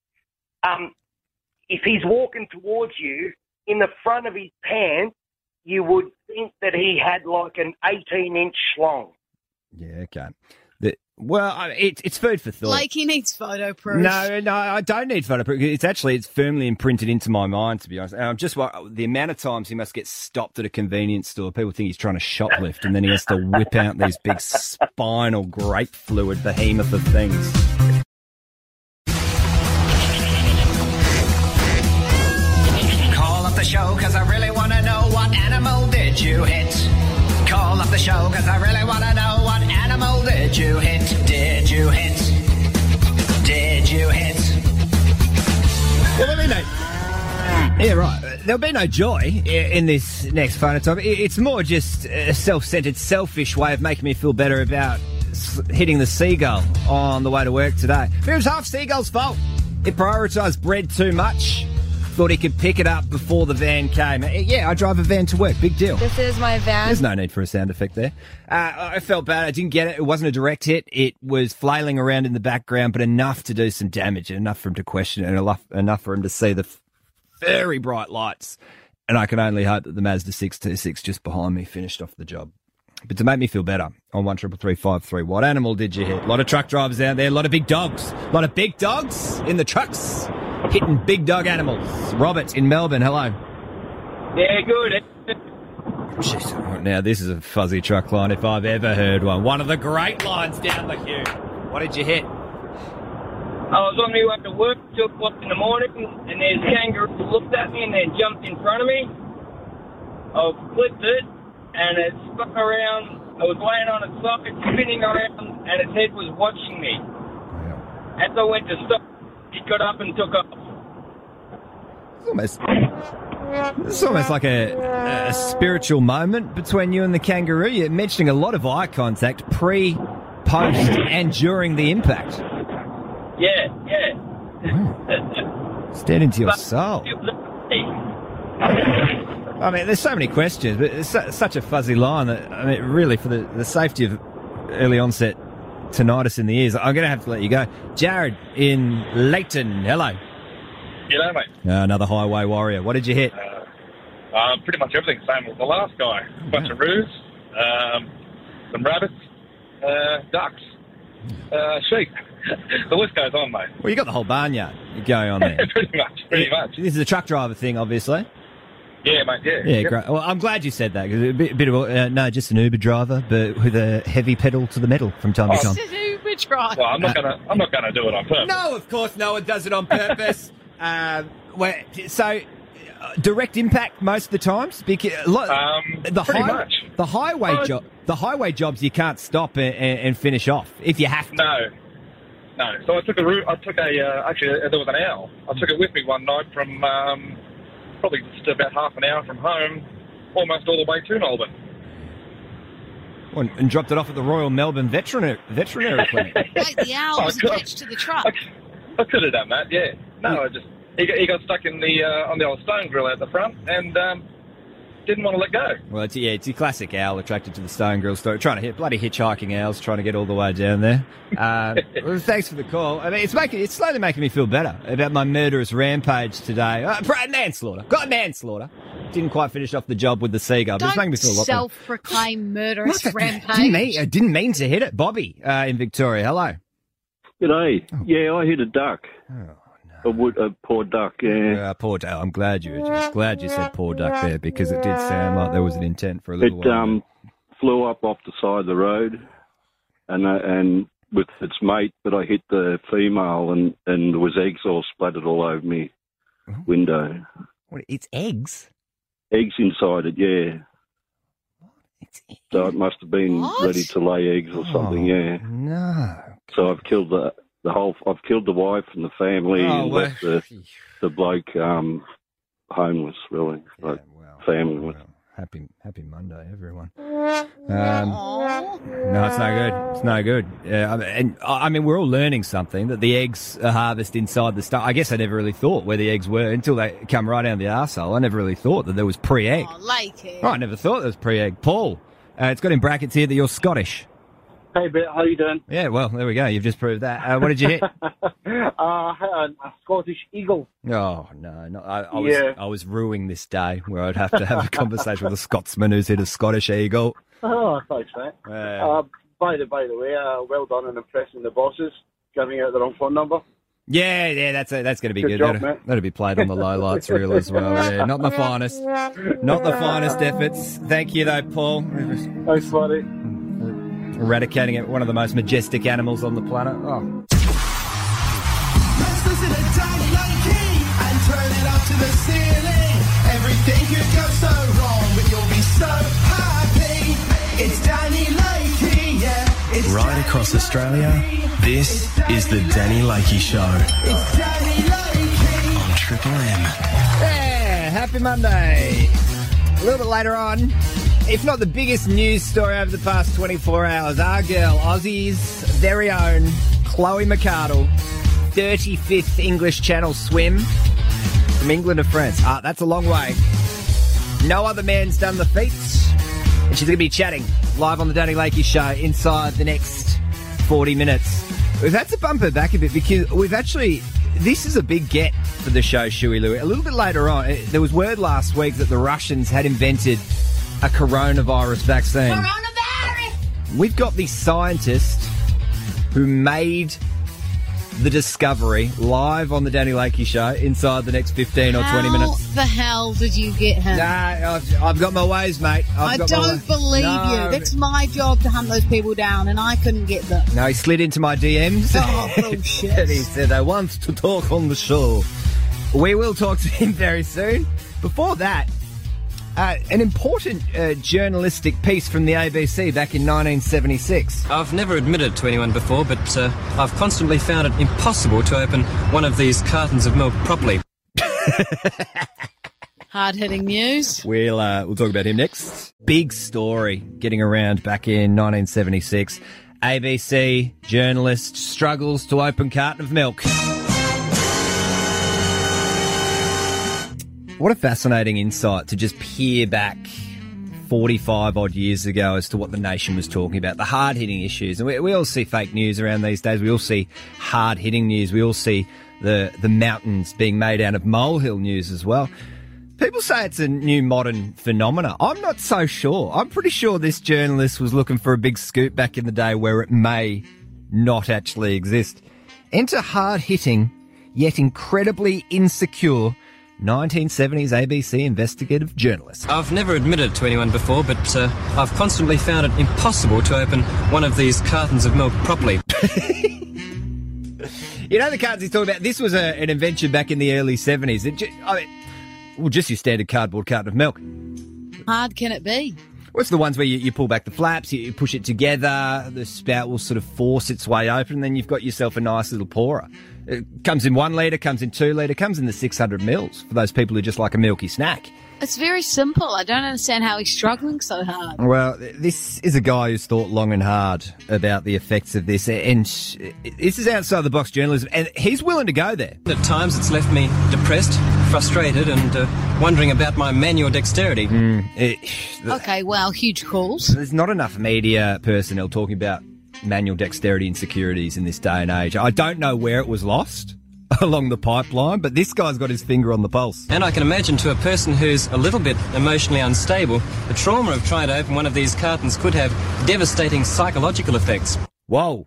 If he's walking towards you, in the front of his pants, you would think that he had like an 18-inch schlong. Yeah, okay. It's food for thought. Lakey needs photo proof. No, I don't need photo proof. It's firmly imprinted into my mind, to be honest. And I'm just the amount of times he must get stopped at a convenience store. People think he's trying to shoplift, and then he has to whip out these big spinal grape fluid behemoth of things. Call up the show because I really want to know what animal did you hit. Call up the show because I really want to know what animal did you hit. Did you hit? Did you hit? Well, there'll be yeah, right. There'll be no joy in this next phone time. It's more just a self-centered, selfish way of making me feel better about hitting the seagull on the way to work today. It was half Seagull's fault. It prioritised bread too much. Thought he could pick it up before the van came. Yeah, I drive a van to work. Big deal. This is my van. There's no need for a sound effect there. I felt bad. I didn't get it. It wasn't a direct hit. It was flailing around in the background, but enough to do some damage, enough for him to question it, and enough for him to see the very bright lights. And I can only hope that the Mazda 626 just behind me finished off the job. But to make me feel better, on 133353, what animal did you hit? A lot of truck drivers out there, a lot of big dogs. A lot of big dogs in the trucks, hitting big dog animals. Robert in Melbourne, hello. Yeah, good. Jeez, now this is a fuzzy truck line if I've ever heard one. One of the great lines down the queue. What did you hit? I was on my way to work, 2 o'clock in the morning, and there's a kangaroo looked at me and then jumped in front of me. I flipped it, and it spun around. I was laying on its socket, spinning around, and its head was watching me. As I went to stop, it got up and took off. It's almost like a spiritual moment between you and the kangaroo. You're mentioning a lot of eye contact pre, post, and during the impact. Yeah. Stand into your soul. I mean, there's so many questions, but it's such a fuzzy line that, I mean, really, for the safety of early onset tinnitus in the ears, I'm going to have to let you go. Jared in Leighton, hello. G'day, mate. Another highway warrior. What did you hit? Pretty much everything, same as the last guy. A bunch of roos, some rabbits, ducks, sheep. The list goes on, mate. Well, you got the whole barnyard going on there. Pretty much. This is a truck driver thing, obviously. Yeah, mate, yeah. Yeah, great. Well, I'm glad you said that, because a bit of just an Uber driver, but with a heavy pedal to the metal from time to time. Just an Uber driver. Well, I'm not gonna do it on purpose. No, of course no one does it on purpose. Direct impact most of the times. Because Pretty much. The highway jobs you can't stop and finish off if you have to. No. So I took actually there was an owl. I took it with me one night from probably just about half an hour from home, almost all the way to Melbourne. And dropped it off at the Royal Melbourne Veterinary Clinic. Wait, the owl was attached to the truck. I could have done that, yeah. No, he got stuck in the on the old stone grill out the front and didn't want to let go. Well, it's your classic owl attracted to the stone grill story. Trying to hit bloody hitchhiking owls, trying to get all the way down there. Well, thanks for the call. I mean, it's slowly making me feel better about my murderous rampage today. Manslaughter. Got manslaughter. Didn't quite finish off the job with the seagull. But it's making me feel a lot better. Self-proclaimed murderous rampage. I didn't mean to hit it. Bobby in Victoria. Hello. G'day. Yeah, I hit a duck. A poor duck, yeah. Poor duck. I'm glad you said poor duck there because it did sound like there was an intent for a little while. It flew up off the side of the road and with its mate, but I hit the female and there was eggs all splattered all over me window. What? It's eggs? Eggs inside it, yeah. So it must have been ready to lay eggs or something, yeah. No. So I've killed I've killed the wife and the family and left the bloke homeless, really, family. Happy Monday, everyone. No, it's no good. It's no good. I mean, we're all learning something that the eggs are harvested inside the stuff. I guess I never really thought where the eggs were until they come right down the arsehole. I never really thought that there was pre-egg. I never thought there was pre-egg. Paul, it's got in brackets here that you're Scottish. Hey, Brett, how you doing? Yeah, well, there we go. You've just proved that. What did you hit? A Scottish eagle. Oh, no. I was ruining this day where I'd have to have a conversation with a Scotsman who's hit a Scottish eagle. Oh, thanks, mate. By the way, well done in impressing the bosses, giving out the wrong phone number. Yeah, that's going to be good. Job, that'll be played on the lowlights reel as well. Yeah, not the finest efforts. Thank you, though, Paul. Thanks, buddy. Eradicating one of the most majestic animals on the planet. Oh. Let's listen to Danny Lakey and turn it up to the ceiling. Everything could go so wrong, but you'll be so happy. It's Danny Lakey, yeah. It's right across Australia, this is the Danny Lakey Show. It's Danny Lakey on Triple M. Yeah, happy Monday. A little bit later on, if not the biggest news story over the past 24 hours, our girl, Aussie's very own Chloe McArdle, 35th English Channel swim from England to France. That's a long way. No other man's done the feat. And she's going to be chatting live on the Danny Lakey Show inside the next 40 minutes. We've had to bump her back a bit because this is a big get for the show, Shuey Louie. A little bit later on, there was word last week that the Russians had invented a coronavirus vaccine. Coronavirus! We've got the scientist who made the discovery live on the Danny Lakey Show inside the next 15 or 20 minutes. How the hell did you get him? Nah, I've got my ways, mate. I don't believe you. That's my job to hunt those people down, and I couldn't get them. No, he slid into my DMs. Oh, bullshit. And he said, I want to talk on the show. We will talk to him very soon. Before that, an important journalistic piece from the ABC back in 1976. I've never admitted to anyone before, but I've constantly found it impossible to open one of these cartons of milk properly. Hard-hitting news. We'll talk about him next. Big story getting around back in 1976. ABC journalist struggles to open carton of milk. What a fascinating insight to just peer back 45 odd years ago as to what the nation was talking about, the hard-hitting issues. And we all see fake news around these days. We all see hard-hitting news. We all see the mountains being made out of molehill news as well. People say it's a new modern phenomena. I'm not so sure. I'm pretty sure this journalist was looking for a big scoop back in the day where it may not actually exist. Enter hard-hitting, yet incredibly insecure 1970s ABC investigative journalist. I've never admitted to anyone before, but I've constantly found it impossible to open one of these cartons of milk properly. You know the cartons he's talking about? This was an invention back in the early 70s. Just your standard cardboard carton of milk. Hard can it be? What's the ones where you pull back the flaps, you push it together, the spout will sort of force its way open, and then you've got yourself a nice little pourer. It comes in 1 litre, comes in 2 litre, comes in the 600 mils for those people who just like a milky snack. It's very simple. I don't understand how he's struggling so hard. Well, this is a guy who's thought long and hard about the effects of this, and this is outside the box journalism, and he's willing to go there. At times it's left me depressed, frustrated, and wondering about my manual dexterity. Okay, well, huge calls. There's not enough media personnel talking about manual dexterity insecurities in this day and age. I don't know where it was lost along the pipeline, but this guy's got his finger on the pulse. And I can imagine to a person who's a little bit emotionally unstable, the trauma of trying to open one of these cartons could have devastating psychological effects. Whoa.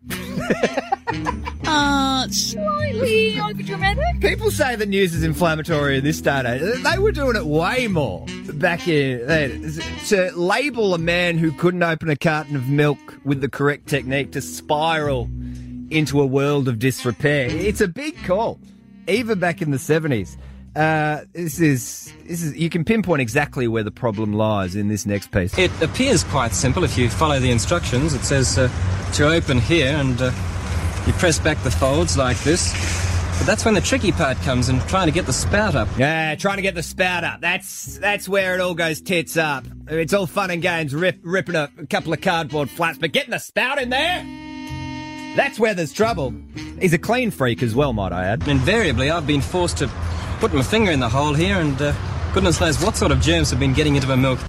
Slightly overdramatic. People say the news is inflammatory in this day and age. They were doing it way more back in then. To label a man who couldn't open a carton of milk with the correct technique to spiral into a world of disrepair, it's a big call, even back in the 70s. This is you can pinpoint exactly where the problem lies in this next piece. It appears quite simple if you follow the instructions. It says to open here, and you press back the folds like this. But that's when the tricky part comes in, trying to get the spout up. Yeah, trying to get the spout up. That's where it all goes tits up. It's all fun and games, ripping a couple of cardboard flaps, but getting the spout in there, that's where there's trouble. He's a clean freak as well, might I add. Invariably, I've been forced to put my finger in the hole here, and goodness knows what sort of germs have been getting into my milk.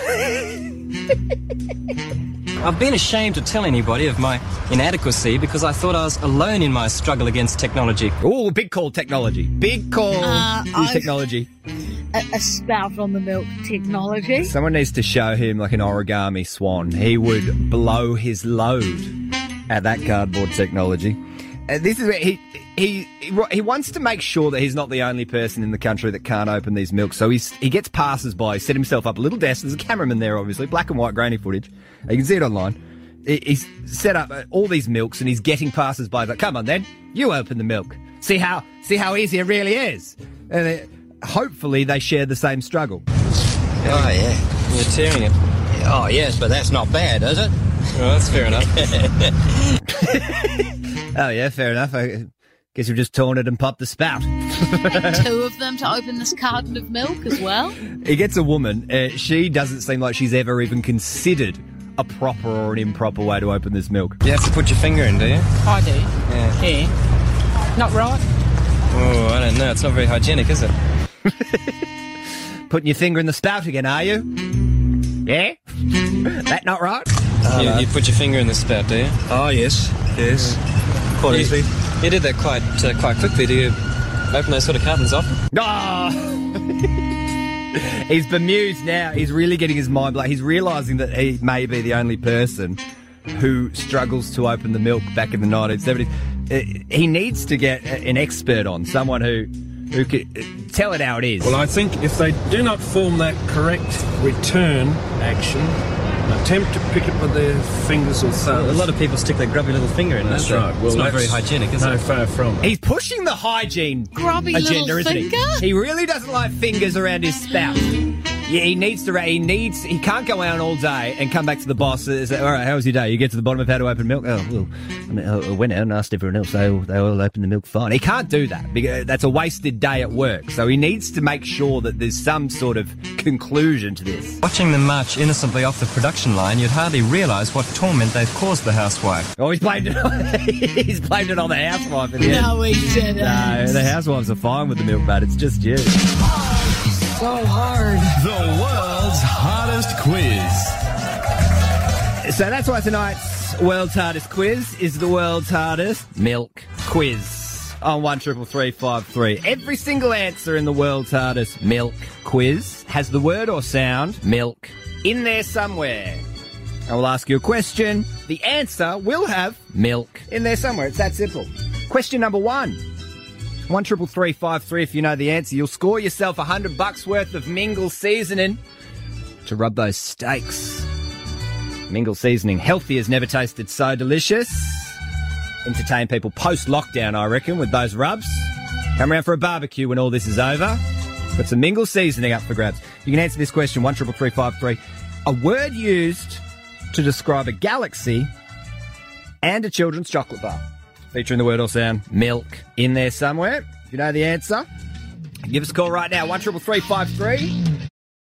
I've been ashamed to tell anybody of my inadequacy because I thought I was alone in my struggle against technology. Oh, big call technology. Big call use technology. A spout on the milk technology. Someone needs to show him like an origami swan. He would blow his load at that cardboard technology. This is where he wants to make sure that he's not the only person in the country that can't open these milks. So he gets passers-by. He set himself up a little desk. There's a cameraman there, obviously, black and white grainy footage. You can see it online. He's set up all these milks, and he's getting passers-by. Like, come on, then, you open the milk. See how easy it really is. And hopefully they share the same struggle. Oh yeah, you're tearing it. Oh yes, but that's not bad, is it? Well, that's fair enough. Oh yeah, fair enough. I guess you've just torn it and popped the spout. And 2 of them to open this carton of milk as well. He gets a woman. She doesn't seem like she's ever even considered a proper or an improper way to open this milk. You have to put your finger in, do you? I do. Yeah. Yeah. Not right. Oh, I don't know. It's not very hygienic, is it? Putting your finger in the spout again, are you? Yeah? That not right? You put your finger in the spout, do you? Oh yes, yes. Quite easily. You did that quite quickly. Do you open those sort of cartons often? He's bemused now. He's really getting his mind blown. He's realising that he may be the only person who struggles to open the milk back in the 1970s. He needs to get an expert on, someone who could tell it how it is. Well, I think if they do not form that correct return action, attempt to pick it with their fingers or thumbs. Well, a lot of people stick their grubby little finger in. That's right. Well, it's not very hygienic, is it? No, far from. He's pushing the hygiene Grubby agenda, little isn't finger? he? He really doesn't like fingers around his spout. Yeah, he can't go out all day and come back to the boss and say, all right, how was your day? You get to the bottom of how to open milk? Oh, well, I went out and asked everyone else. They all opened the milk fine. He can't do that because that's a wasted day at work. So he needs to make sure that there's some sort of conclusion to this. Watching them march innocently off the production line, you'd hardly realise what torment they've caused the housewife. Oh, he's blamed it on the housewife in the end. No, he didn't. No, the housewives are fine with the milk, but it's just you. So hard. The world's hardest quiz. So that's why tonight's world's hardest quiz is the world's hardest milk quiz on 133353. Every single answer in the world's hardest milk quiz has the word or sound milk in there somewhere. I will ask you a question. The answer will have milk in there somewhere. It's that simple. Question number 1. 133353. If you know the answer, you'll score yourself $100 worth of Mingle seasoning to rub those steaks. Mingle seasoning, healthy as never tasted so delicious. entertain people post-lockdown, I reckon, with those rubs. Come around for a barbecue when all this is over. Got some Mingle seasoning up for grabs. You can answer this question, 133353. A word used to describe a galaxy and a children's chocolate bar. Featuring the word or sound milk in there somewhere. If you know the answer, give us a call right now, 133353.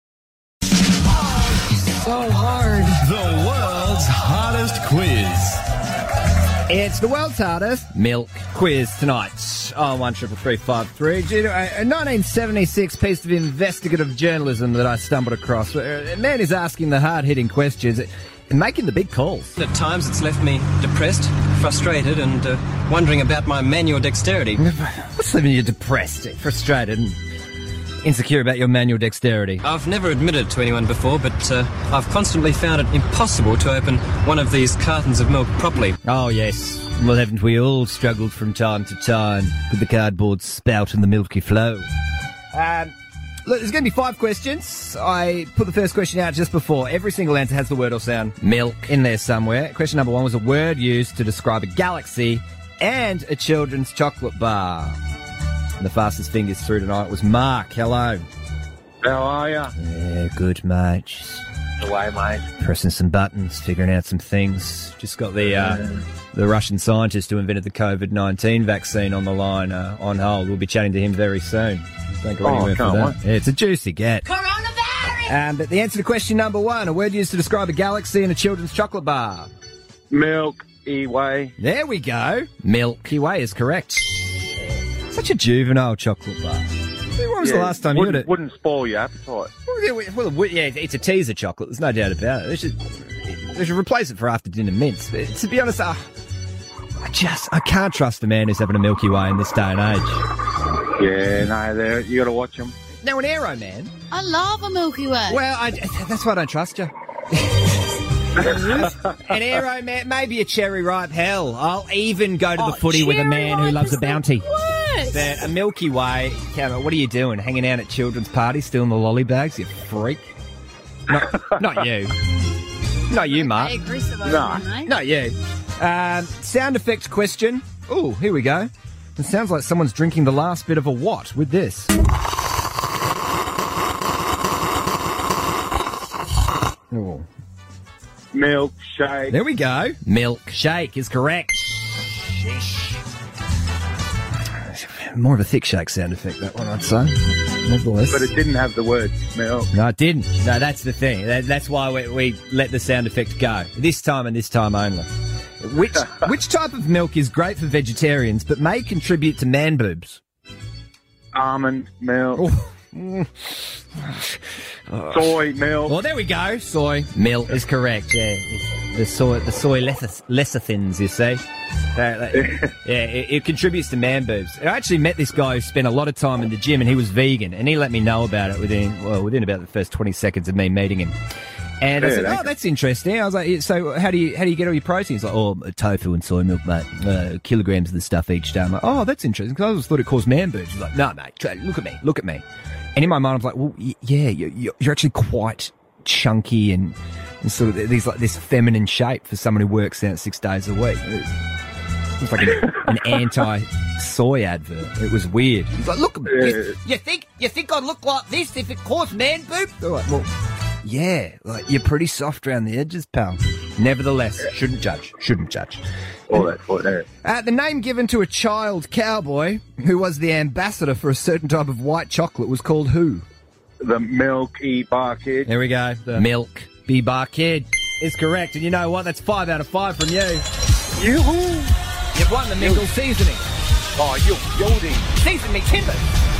So hard. The world's hardest quiz. It's the world's hardest milk quiz tonight on 133353. Do you know, a 1976 piece of investigative journalism that I stumbled across. A man is asking the hard-hitting questions and making the big calls. At times it's left me depressed, frustrated, and wondering about my manual dexterity. What's leaving you depressed, frustrated, and insecure about your manual dexterity? I've never admitted to anyone before, but I've constantly found it impossible to open one of these cartons of milk properly. Oh, yes. Well, haven't we all struggled from time to time with the cardboard spout and the milky flow? Look, there's going to be 5 questions. I put the first question out just before. Every single answer has the word or sound milk in there somewhere. Question number 1 was a word used to describe a galaxy and a children's chocolate bar. And the fastest fingers through tonight was Mark. Hello. How are you? Yeah, good, mate. Just Away, mate. pressing some buttons, figuring out some things. Just got the Russian scientist who invented the COVID-19 vaccine on the line on hold. We'll be chatting to him very soon. Don't go anywhere for that. Yeah, it's a juicy get. Coronavirus! But the answer to question number 1, a word used to describe a galaxy and a children's chocolate bar. Milky Way. There we go. Milky Way is correct. Such a juvenile chocolate bar. When was the last time you had it? Wouldn't spoil your appetite. Well, yeah, it's a teaser chocolate. There's no doubt about it. They should replace it for after dinner mints. But to be honest, I can't trust a man who's having a Milky Way in this day and age. Yeah, no, you got to watch them. Now, an Aero Man. I love a Milky Way. Well, that's why I don't trust you. An Aero Man, maybe a cherry ripe, hell. I'll even go to the footy with a man who loves a bounty. But a Milky Way, what are you doing? Hanging out at children's parties, stealing the lolly bags, you freak? Not you. Not you, Mark. Not you. Sound effect question. Oh, here we go. It sounds like someone's drinking the last bit of a what with this. Oh. Milkshake. There we go. Milkshake is correct. Sheesh. More of a thick shake sound effect, that one, I'd say. Nevertheless. But it didn't have the word milk. No, it didn't. No, that's the thing. That's why we let the sound effect go. This time and this time only. Which type of milk is great for vegetarians but may contribute to man boobs? Almond milk. Soy milk. Well, there we go. Soy milk is correct. Yeah, the soy lecithins, you see. It contributes to man boobs. I actually met this guy who spent a lot of time in the gym, and he was vegan, and he let me know about it within about the first 20 seconds of me meeting him. And I said, "Oh, that's interesting." I was like, "So how do you get all your proteins?" He's like, "Oh, tofu and soy milk, mate. Kilograms of the stuff each day." I'm like, "Oh, that's interesting," because I always thought it caused man boobs. He's like, "No, mate. Look at me." And in my mind, I was like, "Well, yeah, you're actually quite chunky and sort of this feminine shape for someone who works out 6 days a week." It's like an anti-soy advert. It was weird. He's like, "Look at me. You think I'd look like this if it caused man boobs?" They're like, "Well, yeah, like you're pretty soft around the edges, pal." Nevertheless, shouldn't judge. All that. The name given to a child cowboy who was the ambassador for a certain type of white chocolate was called who? The Milky Bar Kid. There we go. The Milky Bar Kid is correct. And you know what? That's 5 out of 5 from you. Yoo-hoo! You've won the Mingle seasoning. Oh, you're yielding. Season me timber.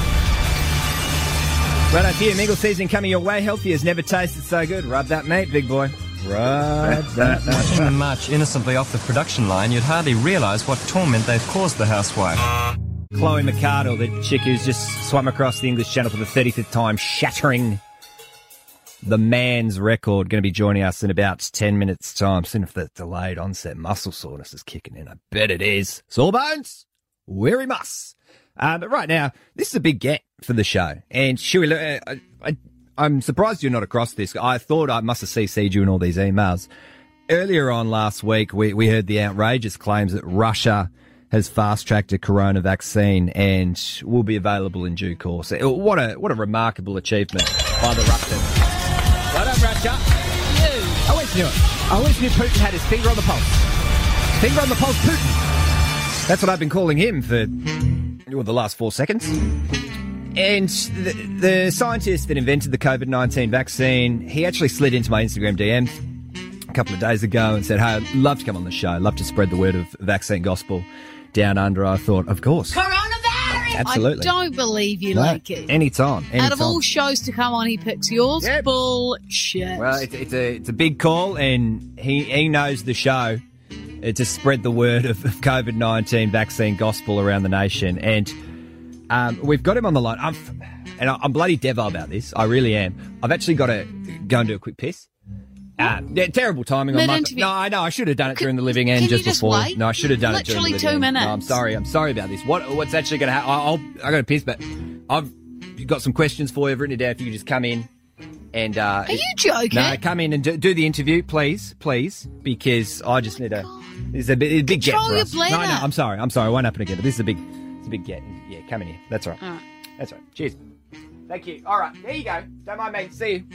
Right up here, Mingle seasoning coming your way. Healthy has never tasted so good. Rub that meat, big boy. Rub that meat. Watching them march innocently off the production line, you'd hardly realise what torment they've caused the housewife. Chloe McArdle, the chick who's just swum across the English Channel for the 35th time, shattering the man's record, going to be joining us in about 10 minutes' time. Soon if the delayed onset muscle soreness is kicking in. I bet it is. Sawbones, weary muss. But right now, this is a big get for the show. And I'm surprised you're not across this. I thought I must have CC'd you in all these emails. earlier on last week, we heard the outrageous claims that Russia has fast-tracked a corona vaccine and will be available in due course. What a remarkable achievement by the Russians. Well done, Russia. I always knew it. I always knew Putin had his finger on the pulse. Finger on the pulse, Putin. That's what I've been calling him for the last 4 seconds. And the scientist that invented the COVID-19 vaccine, he actually slid into my Instagram DM a couple of days ago and said, hey, I'd love to come on the show. I'd love to spread the word of vaccine gospel down under. I thought, of course. Coronavirus! Absolutely. I don't believe you, No, Lakey. anytime. Out of all shows to come on, he picks yours. Yep. Bullshit. Well, it's a big call, and he knows the show to spread the word of COVID-19 vaccine gospel around the nation. And we've got him on the line. I'm bloody devo about this. I really am. I've actually got to go and do a quick piss. Terrible timing on my... No, I know. I should have done it during the living end just before. Wait? No, I should have done it during the living Literally 2 end. minutes. No, I'm sorry about this. What's actually going to happen? I got to piss, but I've got some questions for you. I've written it down. If you could just come in and... Are you joking? No, come in and do the interview, please, because I just need a... It's a big get Control for your us. bladder. No, I'm sorry. It won't happen again. But this is a big get. Yeah, come in here. That's all right. That's all right. Cheers. Thank you. All right, there you go. Don't mind me. See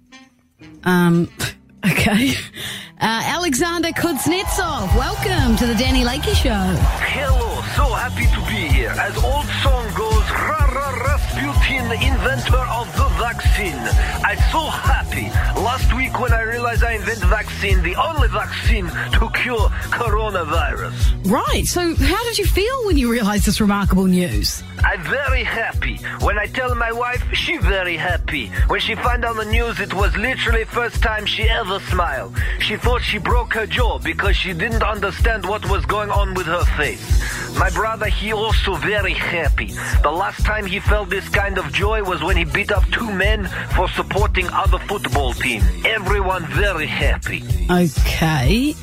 you. Okay. Alexander Kuznetsov, welcome to the Danny Lakey Show. Hello, so happy to be here. As old song goes, Rasputin, inventor of the vaccine. I'm so happy. Last week when I realized I invented vaccine, the only vaccine to cure coronavirus. Right, so how did you feel when you realised this remarkable news? I'm very happy. When I tell my wife, she very happy. When she found out the news, it was literally first time she ever smiled. She thought she broke her jaw because she didn't understand what was going on with her face. My brother, he also very happy. The last time he felt this kind of joy was when he beat up 2 men for supporting other football team. Everyone very happy. Okay.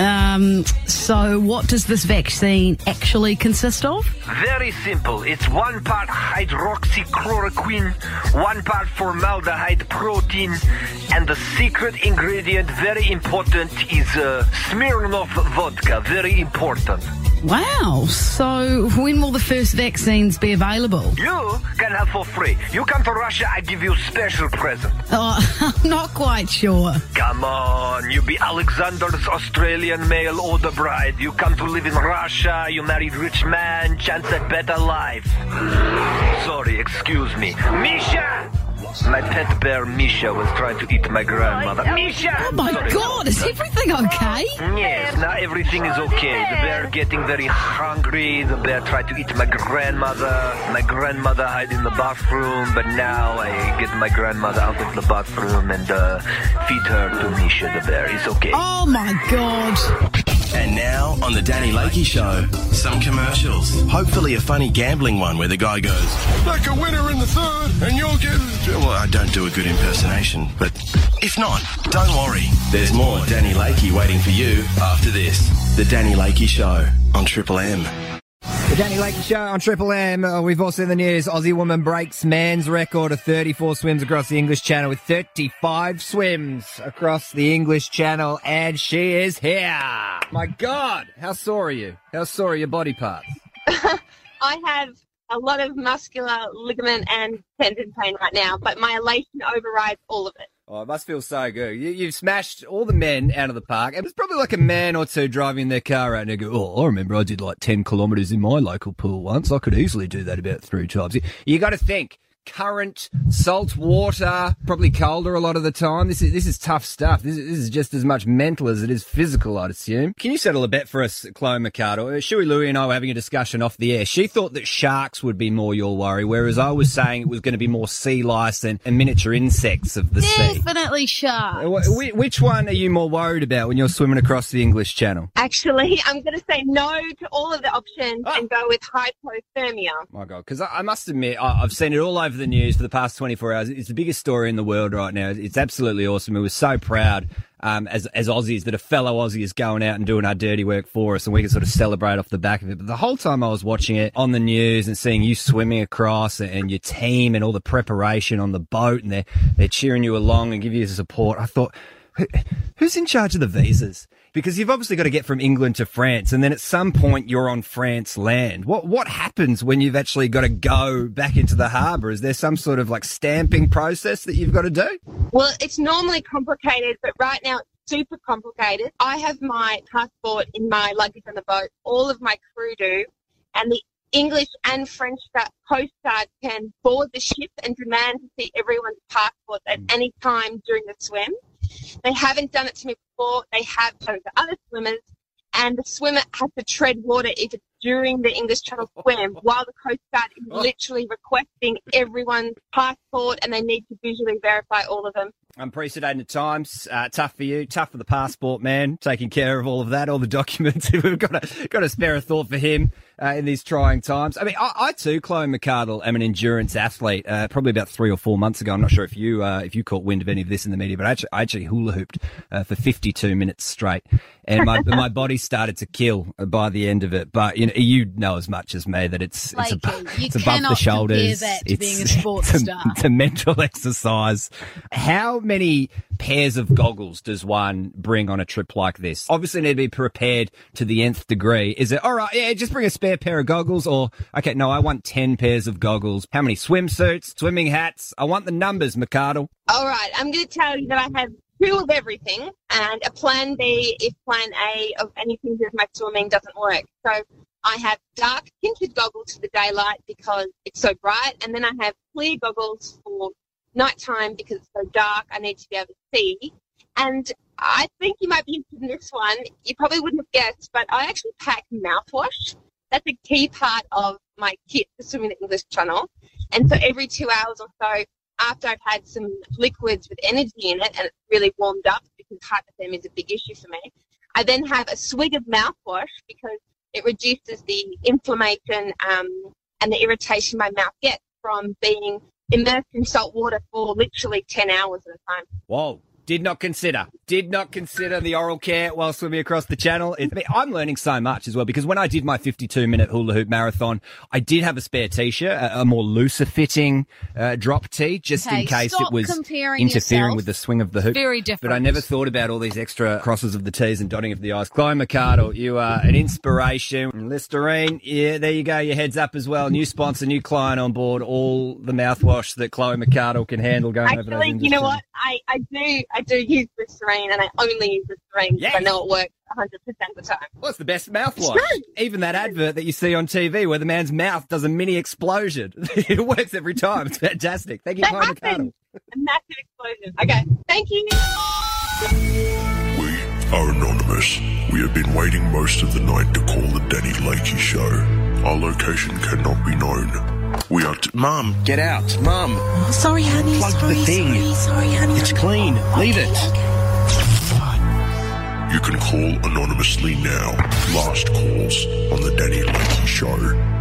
So what does this vaccine actually consist of? Very simple. It's 1 part hydroxychloroquine, 1 part formaldehyde protein, and the secret ingredient, very important, is Smirnoff vodka. Very important. Wow. So when will the first vaccines be available? You can have for free. You come to Russia, I give you a special present. Oh, I'm not quite sure. Come on, you be Alexander's Australian mail order bride. You come to live in Russia, you married rich man, chance at better life. Sorry, excuse me. Misha! My pet bear Misha was trying to eat my grandmother. Misha! Oh my God, is everything okay? Yes, now everything is okay. The bear getting very hungry. The bear tried to eat my grandmother. My grandmother hid in the bathroom, but now I get my grandmother out of the bathroom and feed her to Misha the bear. It's okay. Oh my God. And now, on the Danny Lakey Show, some commercials. Hopefully a funny gambling one where the guy goes, like a winner in the third, and you'll get... Well, I don't do a good impersonation, but if not, don't worry. There's more Danny Lakey waiting for you after this. The Danny Lakey Show on Triple M. The Danny Lakey Show on Triple M. We've also in the news, Aussie woman breaks man's record of 34 swims across the English Channel with 35 swims across the English Channel, and she is here. My God, how sore are you? How sore are your body parts? I have a lot of muscular ligament and tendon pain right now, but my elation overrides all of it. Oh, it must feel so good. You've smashed all the men out of the park. It was probably like a man or two driving their car out and they go, oh, I remember I did like 10 kilometres in my local pool once. I could easily do that about 3 times. You got to think. Current, salt water, probably colder a lot of the time. This is tough stuff. This is just as much mental as it is physical, I'd assume. Can you settle a bet for us, Chloe Mercado? Shuey Louie and I were having a discussion off the air. She thought that sharks would be more your worry, whereas I was saying it was going to be more sea lice and miniature insects of the sea. Definitely sharks. Which one are you more worried about when you're swimming across the English Channel? Actually, I'm going to say no to all of the options and go with hypothermia. My God, because I must admit, I've seen it all over the news for the past 24 hours. It's the biggest story in the world right now. It's absolutely awesome. We were so proud as Aussies that a fellow Aussie is going out and doing our dirty work for us, and we can sort of celebrate off the back of it. But the whole time I was watching it on the news and seeing you swimming across and your team and all the preparation on the boat, and they're cheering you along and give you support, I thought, Who's in charge of the visas? Because you've obviously got to get from England to France, and then at some point you're on France land. What happens when you've actually got to go back into the harbour? Is there some sort of like stamping process that you've got to do? Well, it's normally complicated, but right now it's super complicated. I have my passport in my luggage on the boat. All of my crew do, and the English and French Coast Guard can board the ship and demand to see everyone's passports at any time during the swim. They haven't done it to me before. They have done it to other swimmers, and the swimmer has to tread water if it's during the English Channel swim while the Coast Guard is literally requesting everyone's passport, and they need to visually verify all of them. Unprecedented times. Tough for you. Tough for the passport man, taking care of all of that, all the documents. We've got to spare a thought for him in these trying times. I mean, I too, Chloe McArdle, am an endurance athlete. Probably about 3 or 4 months ago. I'm not sure if you caught wind of any of this in the media, but I actually hula hooped for 52 minutes straight, and my body started to kill by the end of it. But you know as much as me that it's above the shoulders. That to being a sports star. It's a mental exercise. How many pairs of goggles does one bring on a trip like this? Obviously need to be prepared to the nth degree. Is it, all right, yeah, just bring a spare pair of goggles, or, okay, no, I want 10 pairs of goggles. How many swimsuits, swimming hats? I want the numbers, McArdle. All right, I'm going to tell you that I have 2 of everything and a plan B if plan A of anything with my swimming doesn't work. So I have dark tinted goggles for the daylight because it's so bright, and then I have clear goggles for nighttime because it's so dark. I need to be able to see. And I think you might be interested in this one. You probably wouldn't have guessed, but I actually pack mouthwash. That's a key part of my kit for swimming the English Channel. And so every 2 hours or so, after I've had some liquids with energy in it and it's really warmed up, because hypothermia is a big issue for me, I then have a swig of mouthwash because it reduces the inflammation and the irritation my mouth gets from being immersed in salt water for literally 10 hours at a time. Whoa. Did not consider the oral care while swimming across the channel. I'm learning so much as well, because when I did my 52-minute hula hoop marathon, I did have a spare T-shirt, a more looser fitting drop tee, just in case it was interfering with the swing of the hoop. Very different. But I never thought about all these extra crosses of the T's and dotting of the I's. Chloe McArdle, you are an inspiration. Listerine, yeah, there you go, your head's up as well. New sponsor, new client on board, all the mouthwash that Chloe McArdle can handle going over those industries. Actually, you know what? I do use Listerine, and I only use Listerine because I know it works 100% of the time. Well, it's the best mouthwash. Even that advert that you see on TV where the man's mouth does a mini explosion. It works every time. It's fantastic. Thank you, Chloe McArdle. A massive explosion. Okay, thank you. We are anonymous. We have been waiting most of the night to call the Danny Lakey Show. Our location cannot be known. We are Mum, get out. Mum. Oh, sorry, honey. Plug the thing. Sorry, honey. It's clean. Leave it. You can call anonymously now. Last calls on the Danny Lakey Show.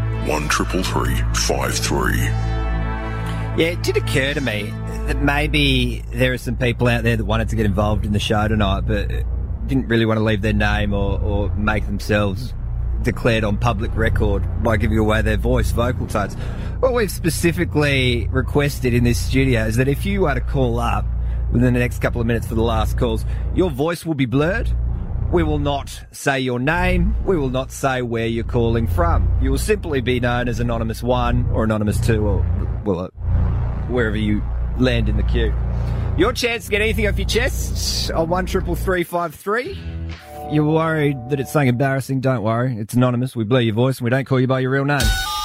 133353. Yeah, it did occur to me that maybe there are some people out there that wanted to get involved in the show tonight, but didn't really want to leave their name or make themselves declared on public record by giving away their vocal tones. What we've specifically requested in this studio is that if you are to call up within the next couple of minutes for the last calls, your voice will be blurred. We will not say your name. We will not say where you're calling from. You will simply be known as Anonymous 1 or Anonymous 2 or, well, wherever you land in the queue. Your chance to get anything off your chest on 133353. You're worried that it's something embarrassing? Don't worry. It's anonymous. We blur your voice and we don't call you by your real name.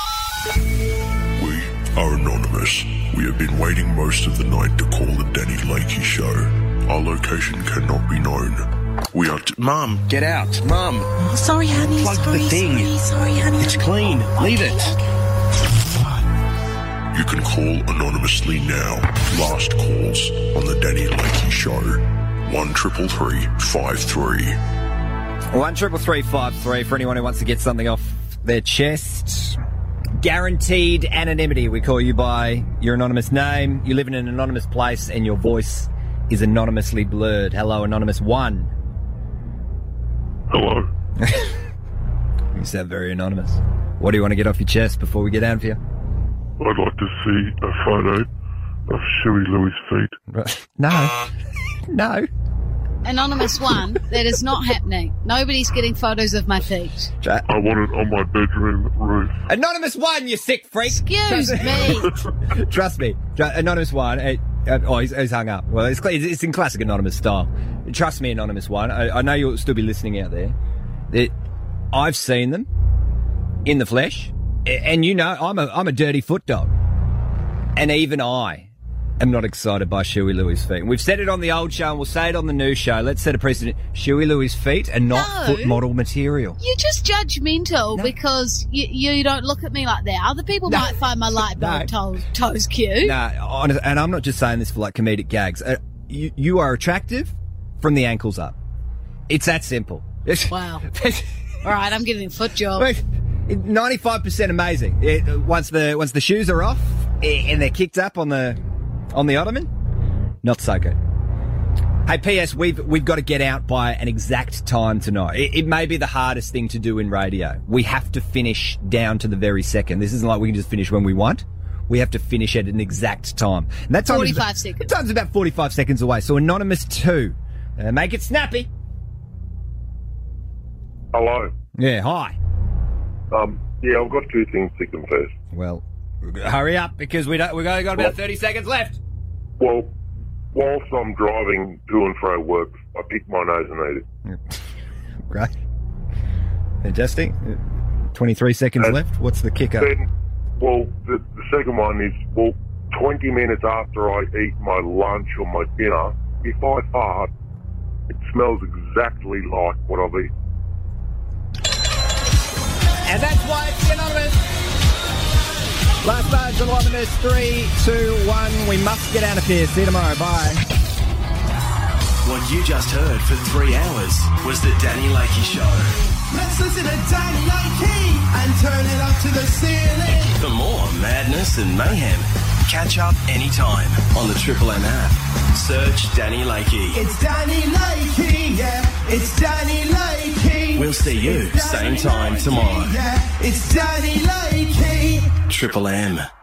We are anonymous. We have been waiting most of the night to call the Danny Lakey Show. Our location cannot be known. We are Mum, get out. Mum. Oh, sorry, honey. Plug the thing. Sorry, honey. It's clean. Leave it. You can call anonymously now. Last calls on the Danny Lakey Show. 133353. 133353 for anyone who wants to get something off their chest. Guaranteed anonymity. We call you by your anonymous name. You live in an anonymous place and your voice is anonymously blurred. Hello, Anonymous 1. Hello. You sound very anonymous. What do you want to get off your chest before we get down for you? I'd like to see a photo of Shuey Louie's feet. No. No. Anonymous one, that is not happening. Nobody's getting photos of my feet. I want it on my bedroom roof. Anonymous one, you sick freak. Excuse me. Trust me. Anonymous one. He's hung up. Well, it's in classic Anonymous style. Trust me, Anonymous one. I know you'll still be listening out there. I've seen them in the flesh, and you know I'm a dirty foot dog, and even I am not excited by Shuey Louie's feet. We've said it on the old show, and we'll say it on the new show. Let's set a precedent. Shuey Louie's feet are not foot model material. You're just judgmental because you don't look at me like that. Other people might find my light bulb toes cute. Honest, and I'm not just saying this for like comedic gags. You are attractive from the ankles up. It's that simple. Wow. All right, I'm getting a foot job. 95% amazing. Once the shoes are off and they're kicked up on the ottoman, not so good. Hey, P.S. We've got to get out by an exact time tonight. It may be the hardest thing to do in radio. We have to finish down to the very second. This isn't like we can just finish when we want. We have to finish at an exact time. And that time 45 seconds. That time's about 45 seconds away. So Anonymous 2. Make it snappy. Hello. Yeah, hi. Yeah, I've got two things to confess. Well, hurry up because we've only got about 30 seconds left. Well, whilst I'm driving to and fro work, I pick my nose and eat it. Great. Fantastic. 23 seconds left. What's the kicker? Then, well, the second one is, 20 minutes after I eat my lunch or my dinner, if I fart, it smells exactly like what I've eaten. And that's why it's Anonymous. Last budge, Anonymous. 3, 2, 1. We must get out of here. See you tomorrow. Bye. What you just heard for 3 hours was the Danny Lakey Show. Let's listen to Danny Lakey and turn it up to the ceiling. For more madness and mayhem, catch up anytime on the Triple M app. Search Danny Lakey. It's Danny Lakey, yeah. It's Danny Lakey. We'll see you same time tomorrow. Yeah, it's Danny Lakey. Triple M.